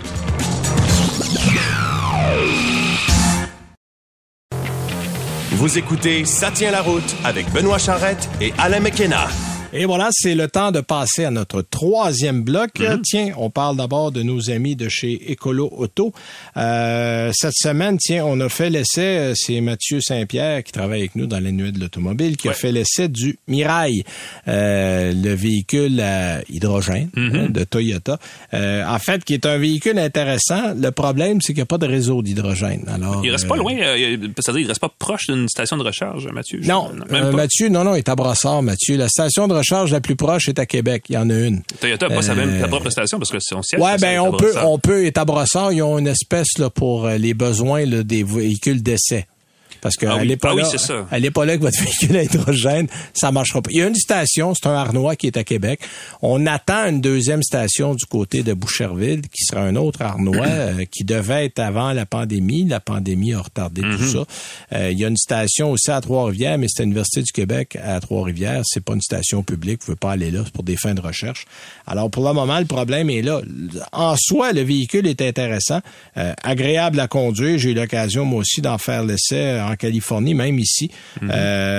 Speaker 4: Vous écoutez Ça tient la route avec Benoît Charrette et Alain McKenna.
Speaker 5: Et voilà, c'est le temps de passer à notre troisième bloc. Mm-hmm. Tiens, on parle d'abord de nos amis de chez Écolo Auto. Euh, cette semaine, tiens, on a fait l'essai, c'est Mathieu Saint-Pierre qui travaille avec nous dans l'annuaire de l'automobile, qui ouais. a fait l'essai du Mirai, euh, le véhicule à hydrogène mm-hmm. hein, de Toyota. Euh, en fait, qui est un véhicule intéressant. Le problème, c'est qu'il n'y a pas de réseau d'hydrogène. Alors,
Speaker 6: il reste
Speaker 5: euh,
Speaker 6: pas loin, euh, c'est-à-dire il reste pas proche d'une station de recharge, Mathieu.
Speaker 5: Non, euh, Mathieu, non, non, il est à Brossard, Mathieu. La station de recharge la plus proche est à Québec. Il y en a une.
Speaker 6: Toyota n'a pas euh, sa même sa propre station parce que c'est son siège.
Speaker 5: Ouais, ben on peut, on peut. Est à Brossard, ils ont une espèce là pour les besoins là, des véhicules d'essai. Parce que
Speaker 6: ah
Speaker 5: elle
Speaker 6: oui.
Speaker 5: est pas
Speaker 6: ah
Speaker 5: là,
Speaker 6: oui, c'est ça.
Speaker 5: elle est pas là que votre véhicule à hydrogène, ça marchera pas. Il y a une station, c'est un Arnois qui est à Québec. On attend une deuxième station du côté de Boucherville, qui sera un autre Arnois, euh, qui devait être avant la pandémie. La pandémie a retardé mm-hmm. tout ça. Euh, il y a une station aussi à Trois-Rivières, mais c'est l'Université du Québec à Trois-Rivières. C'est pas une station publique. Vous pouvez pas aller là. C'est pour des fins de recherche. Alors, pour le moment, le problème est là. En soi, le véhicule est intéressant, euh, agréable à conduire. J'ai eu l'occasion, moi aussi, d'en faire l'essai en Californie, même ici. Mm-hmm.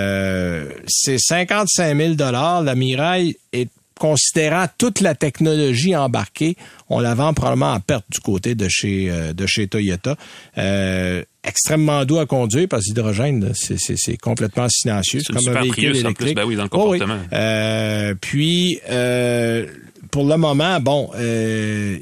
Speaker 5: Euh, c'est cinquante-cinq mille dollars. La Mirai est, considérant toute la technologie embarquée, on la vend probablement en perte du côté de chez euh, de chez Toyota. Euh, extrêmement doux à conduire parce que l'hydrogène, c'est, c'est, c'est complètement silencieux.
Speaker 6: C'est,
Speaker 5: c'est comme un véhicule
Speaker 6: Prius,
Speaker 5: électrique.
Speaker 6: En plus, ben oui, dans le comportement.
Speaker 5: Oh, oui. euh, puis, euh, pour le moment, bon... Euh,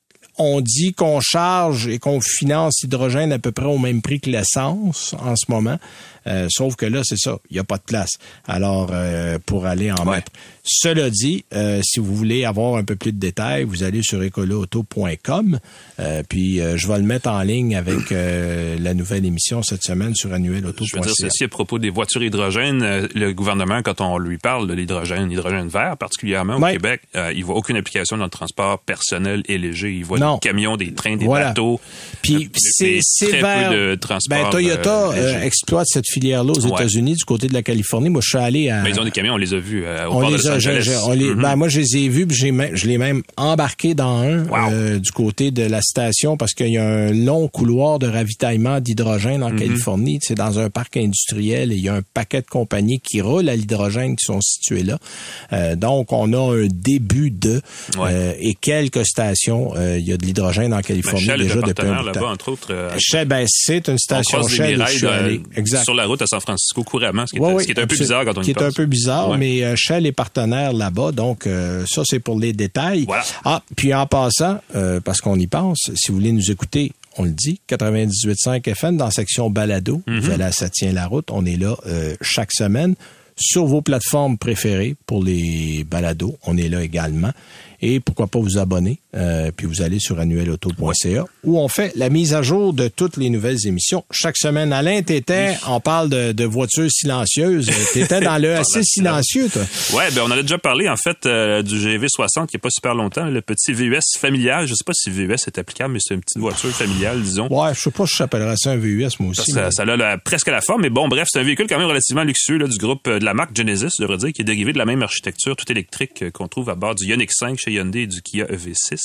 Speaker 5: on dit qu'on charge et qu'on finance l'hydrogène à peu près au même prix que l'essence en ce moment. Euh, sauf que là, c'est ça, il n'y a pas de place. Alors, euh, pour aller en
Speaker 6: ouais.
Speaker 5: mettre. Cela dit, euh, si vous voulez avoir un peu plus de détails, vous allez sur écolo auto point com. Euh, puis, euh, je vais le mettre en ligne avec euh, la nouvelle émission cette semaine sur annuel auto point c a.
Speaker 6: Je veux dire ceci à propos des voitures hydrogène. Euh, le gouvernement, quand on lui parle de l'hydrogène, l'hydrogène vert particulièrement au
Speaker 5: ouais.
Speaker 6: Québec, euh, il voit aucune application dans le transport personnel et léger. Il voit
Speaker 5: non.
Speaker 6: des camions, des trains, des
Speaker 5: voilà.
Speaker 6: bateaux.
Speaker 5: Puis,
Speaker 6: euh,
Speaker 5: c'est, c'est
Speaker 6: très
Speaker 5: vers...
Speaker 6: peu de transport.
Speaker 5: Ben, Toyota
Speaker 6: euh,
Speaker 5: euh, exploite cette filière-là aux ouais. États-Unis, du côté de la Californie. Moi, je suis allé à...
Speaker 6: Mais ils ont des camions, on les a vus euh, au
Speaker 5: on
Speaker 6: port
Speaker 5: les
Speaker 6: de Los
Speaker 5: a,
Speaker 6: Angeles.
Speaker 5: Je, je, on les, mm-hmm. ben, moi, je les ai vus, puis j'ai même, je l'ai même embarqué dans un
Speaker 6: wow.
Speaker 5: euh, du côté de la station parce qu'il y a un long couloir de ravitaillement d'hydrogène en mm-hmm. Californie. C'est dans un parc industriel et il y a un paquet de compagnies qui roulent à l'hydrogène qui sont situées là. Euh, donc, on a un début de... Ouais. Euh, et quelques stations, euh, il y a de l'hydrogène en Californie
Speaker 6: Shell
Speaker 5: déjà depuis un bout de
Speaker 6: là-bas,
Speaker 5: temps.
Speaker 6: entre autres. Euh,
Speaker 5: Shell, ben, c'est une station Shell où je suis allé.
Speaker 6: Exact. Sur la route à San Francisco couramment, ce qui est,
Speaker 5: ouais,
Speaker 6: ce qui est un peu bizarre quand on y
Speaker 5: Qui est
Speaker 6: pense.
Speaker 5: un peu bizarre,
Speaker 6: ouais.
Speaker 5: mais euh, Shell est partenaire là-bas, donc euh, ça, c'est pour les détails.
Speaker 6: Voilà.
Speaker 5: Ah, puis en passant, euh, parce qu'on y pense, si vous voulez nous écouter, on le dit, quatre-vingt-dix-huit virgule cinq F M dans la section balado, mm-hmm. vous allez à Ça tient la route, on est là euh, chaque semaine sur vos plateformes préférées pour les balados, on est là également. Et pourquoi pas vous abonner, euh, puis vous allez sur annuel auto point c a où on fait la mise à jour de toutes les nouvelles émissions. Chaque semaine, Alain, t'étais, oui. on parle de, de voitures silencieuses, t'étais dans le assez silencieux, toi.
Speaker 6: Ouais, ben on en a déjà parlé, en fait, euh, du G V soixante, qui est pas super longtemps, le petit V U S familial. Je sais pas si V U S est applicable, mais c'est une petite voiture familiale, disons.
Speaker 5: Ouais, je sais pas si j'appellerais ça un V U S, moi aussi.
Speaker 6: Ça,
Speaker 5: mais...
Speaker 6: ça a la, presque la forme, mais bon, bref, c'est un véhicule quand même relativement luxueux, là, du groupe de la marque Genesis, je devrais dire, qui est dérivé de la même architecture, tout électrique, qu'on trouve à bord du Ioniq cinq chez Hyundai et du Kia E V six.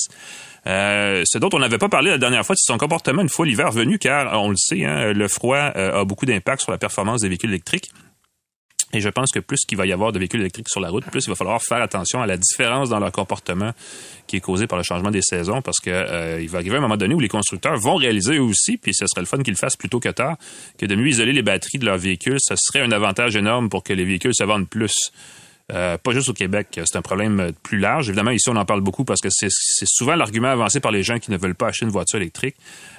Speaker 6: Euh, ce dont on n'avait pas parlé la dernière fois, c'est son comportement une fois l'hiver venu, car on le sait, hein, le froid euh, a beaucoup d'impact sur la performance des véhicules électriques. Et je pense que plus qu'il va y avoir de véhicules électriques sur la route, plus il va falloir faire attention à la différence dans leur comportement qui est causée par le changement des saisons, parce que euh, il va arriver un moment donné où les constructeurs vont réaliser eux aussi, puis ce serait le fun qu'ils le fassent plus tôt que tard, que de mieux isoler les batteries de leurs véhicules, ce serait un avantage énorme pour que les véhicules se vendent plus. Euh, pas juste au Québec, c'est un problème plus large. Évidemment, ici, on en parle beaucoup parce que c'est, c'est souvent l'argument avancé par les gens qui ne veulent pas acheter une voiture électrique.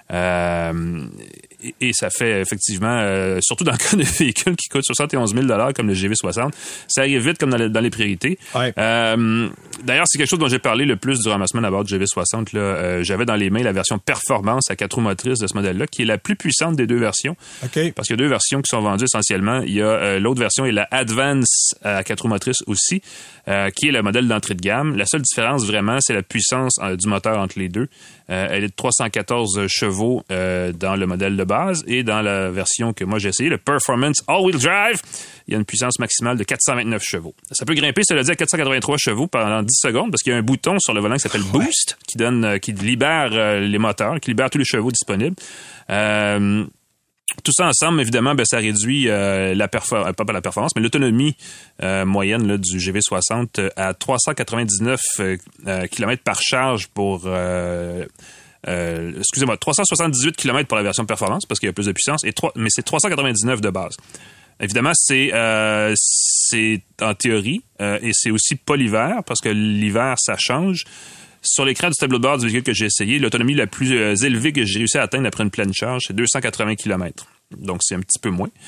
Speaker 6: Euh, et, et ça fait effectivement, euh, surtout dans le cas de véhicules qui coûtent soixante et onze mille dollars comme le G V soixante, ça arrive vite comme dans, le, dans les priorités.
Speaker 5: Ouais.
Speaker 6: Euh, d'ailleurs, c'est quelque chose dont j'ai parlé le plus durant ma semaine à bord du G V soixante. Là. Euh, j'avais dans les mains la version performance à quatre roues motrices de ce modèle-là, qui est la plus puissante des deux versions.
Speaker 5: Okay.
Speaker 6: Parce qu'il y a deux versions qui sont vendues essentiellement. Il y a euh, l'autre version et la Advance à quatre roues motrices aussi, euh, qui est le modèle d'entrée de gamme. La seule différence vraiment, c'est la puissance euh, du moteur entre les deux. Euh, elle est de trois cent quatorze chevaux euh, dans le modèle de base, et dans la version que moi j'ai essayé, le Performance All-Wheel Drive, il y a une puissance maximale de quatre cent vingt-neuf chevaux. Ça peut grimper, cela dit, à quatre cent quatre-vingt-trois chevaux pendant dix secondes, parce qu'il y a un bouton sur le volant qui s'appelle
Speaker 5: ouais.
Speaker 6: Boost, qui donne, euh, qui libère euh, les moteurs, qui libère tous les chevaux disponibles. Euh, Tout ça ensemble, évidemment, ben, ça réduit euh, la performance, pas la performance, mais l'autonomie euh, moyenne là, du G V soixante à trois cent quatre-vingt-dix-neuf euh, kilomètres par charge pour... Euh, euh, excusez-moi, trois cent soixante-dix-huit kilomètres pour la version performance, parce qu'il y a plus de puissance, et trois, mais c'est trois cent quatre-vingt-dix-neuf de base. Évidemment, c'est, euh, c'est en théorie, euh, et c'est aussi pas l'hiver, parce que l'hiver, ça change. Sur l'écran du tableau de bord du véhicule que j'ai essayé, l'autonomie la plus euh, élevée que j'ai réussi à atteindre après une pleine charge, c'est deux cent quatre-vingts kilomètres. Donc, c'est un petit peu moins.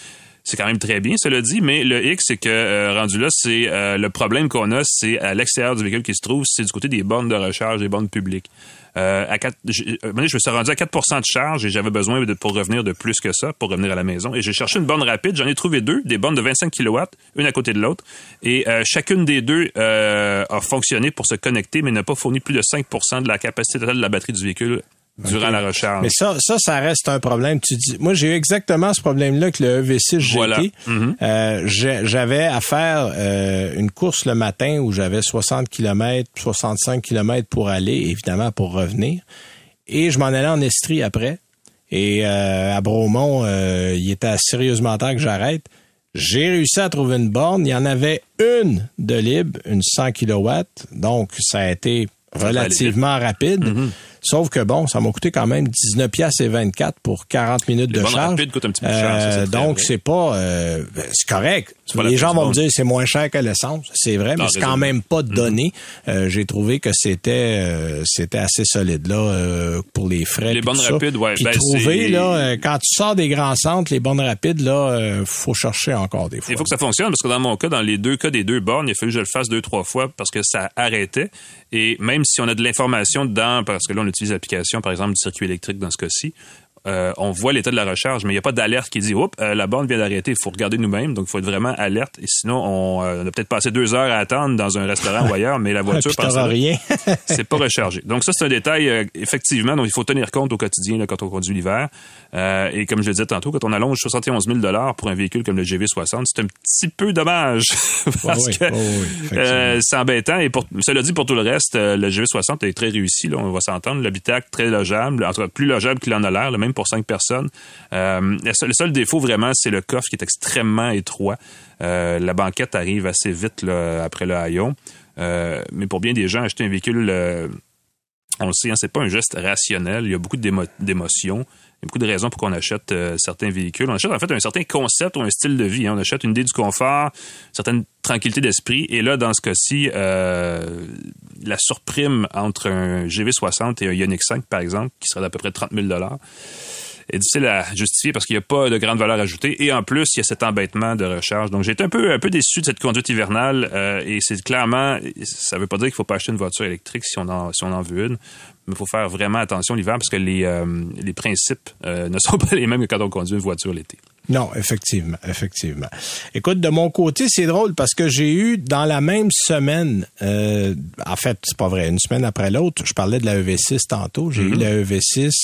Speaker 6: C'est quand même très bien, cela dit, mais le hic, c'est que euh, rendu là, c'est euh, le problème qu'on a, c'est à l'extérieur du véhicule qui se trouve, c'est du côté des bornes de recharge, des bornes publiques. Euh, à quatre, je, je me suis rendu à quatre pour cent de charge et j'avais besoin de, pour revenir de plus que ça, pour revenir à la maison. Et j'ai cherché une borne rapide, j'en ai trouvé deux, des bornes de vingt-cinq kilowatts, une à côté de l'autre. Et euh, chacune des deux euh, a fonctionné pour se connecter, mais n'a pas fourni plus de cinq pour cent de la capacité totale de la batterie du véhicule durant okay. la recharge.
Speaker 5: Mais ça, ça, ça reste un problème. Tu dis, moi, j'ai eu exactement ce problème-là avec le E V six G T.
Speaker 6: Voilà. Mm-hmm.
Speaker 5: Euh, j'avais à faire euh, une course le matin où j'avais soixante kilomètres, soixante-cinq kilomètres pour aller, évidemment, pour revenir. Et je m'en allais en Estrie après. Et euh, à Bromont, euh, il était sérieusement temps que j'arrête. J'ai réussi à trouver une borne. Il y en avait une de libre, une cent kilowatts. Donc, ça a été relativement rapide. Mm-hmm. Sauf que bon, ça m'a coûté quand même dix-neuf piastres et vingt-quatre pour quarante minutes
Speaker 6: les
Speaker 5: de charge.
Speaker 6: Rapides coûtent un petit peu cher,
Speaker 5: euh,
Speaker 6: ça, c'est
Speaker 5: donc
Speaker 6: vrai.
Speaker 5: c'est pas, euh, c'est correct.
Speaker 6: C'est
Speaker 5: les gens vont me dire c'est moins cher que l'essence, c'est vrai, non, mais c'est quand même pas donné. Mm-hmm. Euh, j'ai trouvé que c'était, euh, c'était assez solide là euh, pour les frais.
Speaker 6: Les bornes
Speaker 5: ça.
Speaker 6: rapides, ouais.
Speaker 5: Puis
Speaker 6: ben,
Speaker 5: trouver
Speaker 6: c'est...
Speaker 5: là, euh, quand tu sors des grands centres, les bornes rapides là, euh, faut chercher encore des fois.
Speaker 6: Il faut que ça fonctionne parce que dans mon cas, dans les deux cas des deux bornes, il a fallu que je le fasse deux trois fois parce que ça arrêtait. Et même si on a de l'information dedans, parce que là on utilise l'application par exemple du circuit électrique dans ce cas-ci, euh, on voit l'état de la recharge, mais il n'y a pas d'alerte qui dit « Oups, euh, la borne vient d'arrêter ». Il faut regarder nous-mêmes, donc il faut être vraiment alerte. Et sinon, on, euh, on a peut-être passé deux heures à attendre dans un restaurant ou ailleurs, mais la voiture,
Speaker 5: pense rien.
Speaker 6: c'est pas rechargé. Donc ça, c'est un détail, euh, effectivement, dont il faut tenir compte au quotidien là, quand on conduit l'hiver. Euh, et comme je le disais tantôt, quand on allonge soixante et onze mille dollars pour un véhicule comme le G V soixante, c'est un petit peu dommage parce
Speaker 5: oh oui,
Speaker 6: que
Speaker 5: oh oui,
Speaker 6: euh, c'est embêtant. Et pour, cela dit, pour tout le reste, euh, le G V soixante est très réussi, là, on va s'entendre. L'habitacle, très logeable, en tout cas plus logeable qu'il en a l'air, là, même pour cinq personnes. Euh, le, seul, le seul défaut, vraiment, c'est le coffre qui est extrêmement étroit. Euh, la banquette arrive assez vite là, après le haillon. Euh, mais pour bien des gens, acheter un véhicule, euh, on le sait, hein, c'est pas un geste rationnel. Il y a beaucoup d'émo- d'émotions. Il y a beaucoup de raisons pour qu'on achète euh, certains véhicules. On achète en fait un certain concept ou un style de vie. Hein. On achète une idée du confort, une certaine tranquillité d'esprit. Et là, dans ce cas-ci, euh, la surprime entre un G V soixante et un Ioniq cinq, par exemple, qui serait d'à peu près trente mille dollars, est difficile à justifier parce qu'il n'y a pas de grande valeur ajoutée. Et en plus, il y a cet embêtement de recharge. Donc, j'ai été un peu, un peu déçu de cette conduite hivernale. Euh, et c'est clairement, ça ne veut pas dire qu'il ne faut pas acheter une voiture électrique si on en, si on en veut une. Mais il faut faire vraiment attention l'hiver parce que les, euh, les principes euh, ne sont pas les mêmes que quand on conduit une voiture l'été.
Speaker 5: Non, effectivement, effectivement. Écoute, de mon côté, c'est drôle parce que j'ai eu dans la même semaine, euh, en fait, c'est pas vrai, une semaine après l'autre, je parlais de la E V six tantôt, j'ai mm-hmm. eu la E V six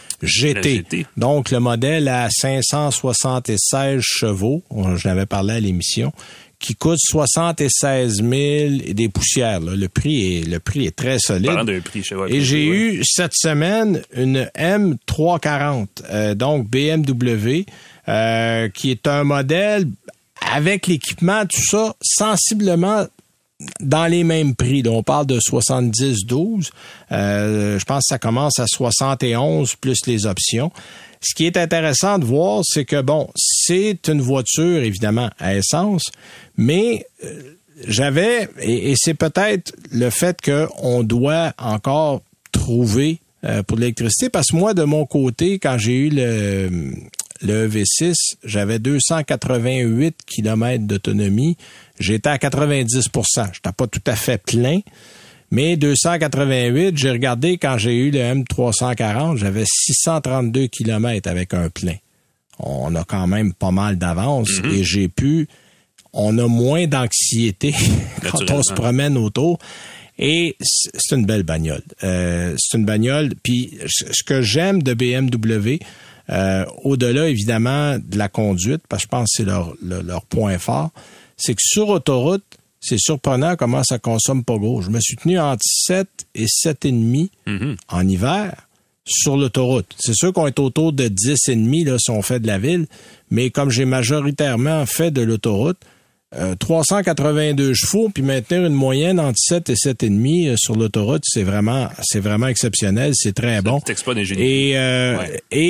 Speaker 5: G T, G T, donc le modèle à cinq cent soixante-seize chevaux, je l'avais parlé à l'émission, qui coûte soixante-seize mille et des poussières. Là. Le prix est le prix est très solide.
Speaker 6: Parlant d'un prix, je vois,
Speaker 5: et j'ai
Speaker 6: ouais.
Speaker 5: eu cette semaine une M trois cent quarante, euh, donc B M W, euh, qui est un modèle avec l'équipement, tout ça, sensiblement dans les mêmes prix. Donc, on parle de soixante-dix douze. Euh, je pense que ça commence à soixante et onze plus les options. Ce qui est intéressant de voir, c'est que, bon, c'est une voiture, évidemment, à essence, mais euh, j'avais, et, et c'est peut-être le fait qu'on doit encore trouver euh, pour l'électricité, parce que moi, de mon côté, quand j'ai eu le, le E V six, j'avais deux cent quatre-vingt-huit kilomètres d'autonomie. J'étais à quatre-vingt-dix pour cent. J'étais pas tout à fait plein. Mais deux cent quatre-vingt-huit, j'ai regardé quand j'ai eu le M trois cent quarante, j'avais six cent trente-deux kilomètres avec un plein. On a quand même pas mal d'avance mm-hmm. et j'ai pu, on a moins d'anxiété quand on se promène autour. Et c'est une belle bagnole. Euh, c'est une bagnole. Puis ce que j'aime de B M W, euh, au-delà évidemment de la conduite, parce que je pense que c'est leur, leur, leur point fort, c'est que sur autoroute, c'est surprenant comment ça consomme pas gros. Je me suis tenu entre sept et sept virgule cinq mm-hmm. en hiver sur l'autoroute. C'est sûr qu'on est autour de dix virgule cinq là, si on fait de la ville, mais comme j'ai majoritairement fait de l'autoroute, euh, trois cent quatre-vingt-deux chevaux, puis maintenir une moyenne entre sept et sept virgule cinq sur l'autoroute, c'est vraiment c'est vraiment exceptionnel, c'est très bon.
Speaker 6: C'est
Speaker 5: et, euh, ouais. et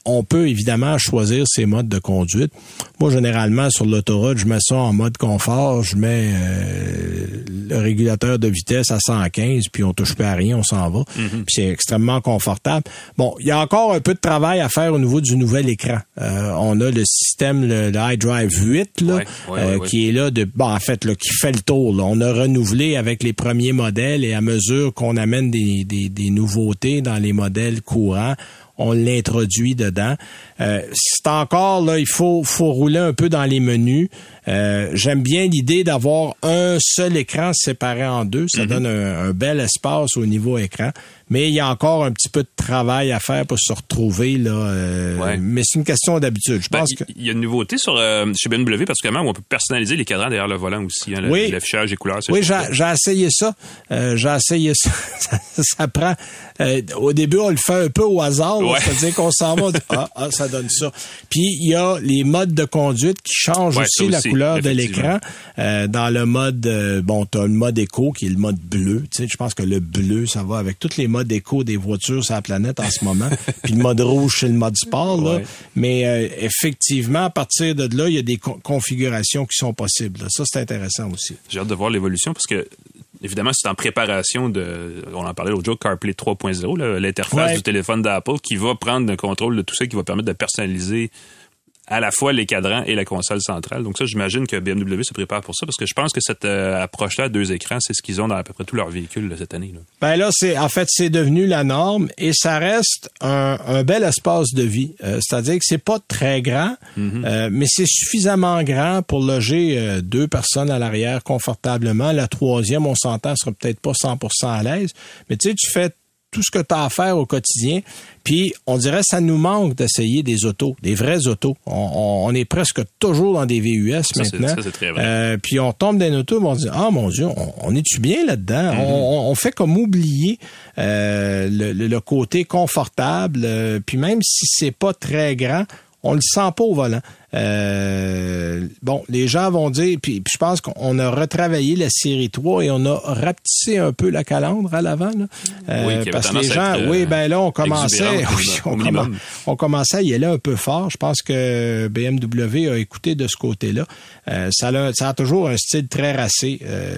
Speaker 5: on peut évidemment choisir ses modes de conduite. Moi, généralement, sur l'autoroute, je mets ça en mode confort, je mets euh, le régulateur de vitesse à cent quinze, puis on touche plus à rien, on s'en va. Mm-hmm. Puis c'est extrêmement confortable. Bon, il y a encore un peu de travail à faire au niveau du nouvel écran. Euh, on a le système, le, le iDrive huit, là, ouais, ouais, euh, ouais, qui ouais. est là, de, bon, en fait, là, qui fait le tour. Là. On a renouvelé avec les premiers modèles et à mesure qu'on amène des, des, des nouveautés dans les modèles courants, on l'introduit dedans. Euh, c'est encore, là, il faut, faut rouler un peu dans les menus. Euh, j'aime bien l'idée d'avoir un seul écran séparé en deux. Ça mm-hmm. donne un, un bel espace au niveau écran. Mais il y a encore un petit peu de travail à faire pour se retrouver, là. Euh, ouais. Mais c'est une question d'habitude. Je
Speaker 6: ben,
Speaker 5: pense que...
Speaker 6: Il y a une nouveauté sur, euh, chez B M W, particulièrement, où on peut personnaliser les cadrans derrière le volant aussi, hein, oui. l'affichage des couleurs.
Speaker 5: Oui, j'ai, j'ai essayé ça. Euh, j'ai essayé ça. ça, ça prend... Euh, au début, on le fait un peu au hasard. Ouais. C'est-à-dire qu'on s'en va, ah, ah, ça donne ça. Puis, il y a les modes de conduite qui changent ouais, aussi, aussi la couleur de l'écran. Euh, dans le mode, euh, bon, t'as le mode éco qui est le mode bleu. Tu sais, je pense que le bleu, ça va avec tous les modes d'éco des voitures sur la planète en ce moment. Puis le mode rouge, c'est le mode sport, là. Ouais. Mais euh, effectivement, à partir de là, il y a des co- configurations qui sont possibles. Là. Ça, c'est intéressant aussi.
Speaker 6: J'ai hâte de voir l'évolution parce que évidemment, c'est en préparation de, on en parlait l'autre jour, CarPlay trois point zéro, là, l'interface ouais. du téléphone d'Apple qui va prendre le contrôle de tout ça, qui va permettre de personnaliser à la fois les cadrans et la console centrale. Donc ça, j'imagine que B M W se prépare pour ça, parce que je pense que cette euh, approche-là à deux écrans, c'est ce qu'ils ont dans à peu près tous leurs véhicules là, cette année. Là.
Speaker 5: Ben là, c'est en fait, c'est devenu la norme et ça reste un, un bel espace de vie. Euh, c'est-à-dire que c'est pas très grand, mm-hmm. euh, mais c'est suffisamment grand pour loger euh, deux personnes à l'arrière confortablement. La troisième, on s'entend, sera peut-être pas cent pour cent à l'aise, mais tu sais, tu fais tout ce que tu as à faire au quotidien. Puis, on dirait ça nous manque d'essayer des autos, des vraies autos. On, on, on est presque toujours dans des V U S ça, maintenant.
Speaker 6: C'est, ça, c'est très vrai.
Speaker 5: Euh, puis, on tombe dans une auto et on dit « Ah, mon Dieu, on, on est-tu bien là-dedans? Mm-hmm. » on, on fait comme oublier euh, le, le, le côté confortable. Euh, puis, même si c'est pas très grand, on le sent pas au volant. Euh, bon, les gens vont dire, puis, puis je pense qu'on a retravaillé la série trois et on a rapetissé un peu la calandre à l'avant. Là. Euh,
Speaker 6: oui,
Speaker 5: parce que les gens, euh, oui, ben là, on commençait, oui, on, comm- on commençait à y aller un peu fort. Je pense que B M W a écouté de ce côté-là. Euh, ça, a, ça a toujours un style très racé.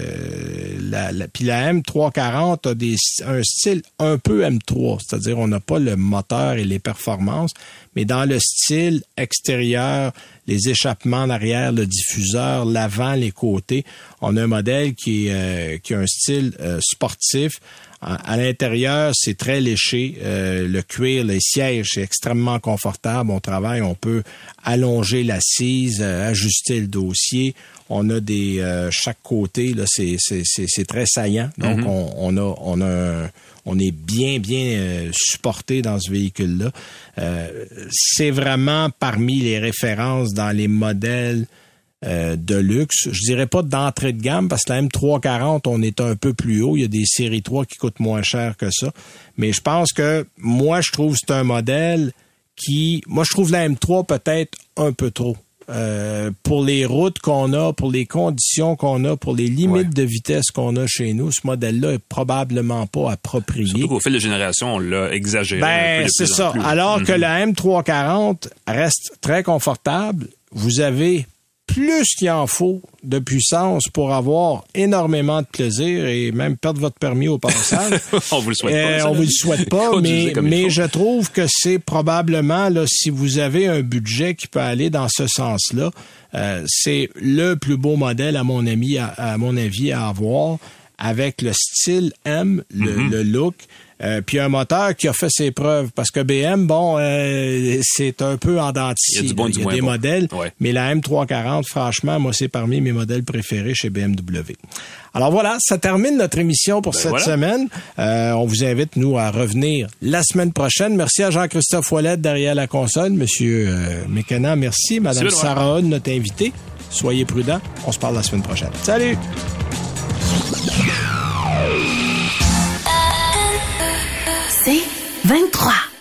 Speaker 5: Euh, la, la, puis la M trois cent quarante a des, un style un peu M trois, c'est-à-dire on n'a pas le moteur et les performances, mais dans le style extérieur, les échappements en arrière, le diffuseur, l'avant, les côtés. On a un modèle qui, est, euh, qui a un style euh, sportif. À, à l'intérieur, c'est très léché. Euh, le cuir, les sièges, c'est extrêmement confortable. On travaille, on peut allonger l'assise, euh, ajuster le dossier. On a des euh, chaque côté, là, c'est, c'est, c'est, c'est très saillant. Donc, mm-hmm. on, on a, on a un, on est bien, bien euh, supporté dans ce véhicule-là. Euh, c'est vraiment parmi les références dans les modèles euh, de luxe. Je dirais pas d'entrée de gamme, parce que la M trois cent quarante, on est un peu plus haut. Il y a des séries trois qui coûtent moins cher que ça. Mais je pense que, moi, je trouve que c'est un modèle qui... Moi, je trouve la M trois peut-être un peu trop. Euh, pour les routes qu'on a, pour les conditions qu'on a, pour les limites ouais. de vitesse qu'on a chez nous, ce modèle-là est probablement pas approprié.
Speaker 6: Surtout qu'au fil de génération, on l'a exagéré.
Speaker 5: Ben, un peu c'est ça. Plus. Alors mm-hmm. que la M trois cent quarante reste très confortable, vous avez plus qu'il en faut de puissance pour avoir énormément de plaisir et même perdre votre permis au passage.
Speaker 6: on vous le souhaite
Speaker 5: euh,
Speaker 6: pas.
Speaker 5: On vous le souhaite pas, mais, mais je trouve que c'est probablement, là, si vous avez un budget qui peut aller dans ce sens-là, euh, c'est le plus beau modèle, à mon avis, à, à mon avis, à avoir, avec le style M, le, mm-hmm. le look. Euh, puis un moteur qui a fait ses preuves, parce que B M, bon, euh, c'est un peu en dents de scie. Il y a, du bon, Il y a des bon. modèles, ouais. mais la M trois cent quarante, franchement, moi, c'est parmi mes modèles préférés chez B M W. Alors voilà, ça termine notre émission pour ben cette voilà. semaine. Euh, on vous invite, nous, à revenir la semaine prochaine. Merci à Jean-Christophe Ouellette derrière la console. Monsieur euh, Mécana, merci. Madame merci, Sarah Hod, notre invitée. Soyez prudents. On se parle la semaine prochaine. Salut!
Speaker 3: C'est vingt-trois.